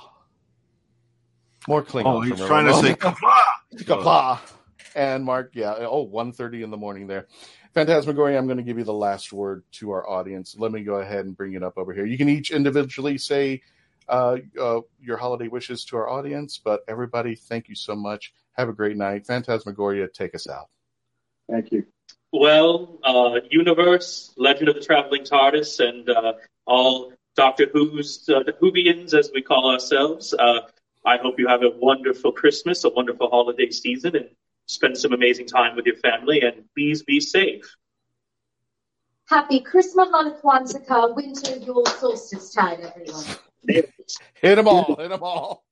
More Klingon. Oh, he's from trying to everyone. say Qapla'. Qapla'. And Mark, yeah. Oh, one thirty in the morning there. Phantasmagoria, I'm going to give you the last word to our audience. Let me go ahead and bring it up over here. You can each individually say uh, uh, your holiday wishes to our audience, but everybody, thank you so much. Have a great night. Phantasmagoria, take us out. Thank you. Well, uh, Universe, Legend of the Traveling TARDIS, and uh, all Doctor Who's, uh, the Whovians, as we call ourselves, uh, I hope you have a wonderful Christmas, a wonderful holiday season, and spend some amazing time with your family, and please be safe. Happy Christmas, Hanukkah, winter, Yule solstice time, everyone. Hit them all. Hit them all.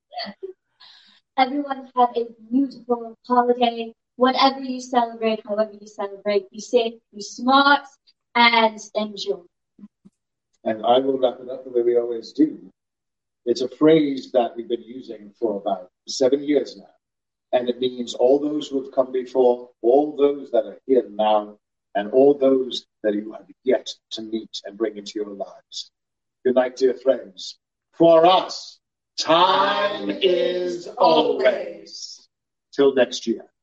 Everyone have a beautiful holiday. Whatever you celebrate, however you celebrate, be safe, be smart, and enjoy. And I will wrap it up the way we always do. It's a phrase that we've been using for about seven years now. And it means all those who have come before, all those that are here now, and all those that you have yet to meet and bring into your lives. Good night, dear friends. For us, time is always. Till next year.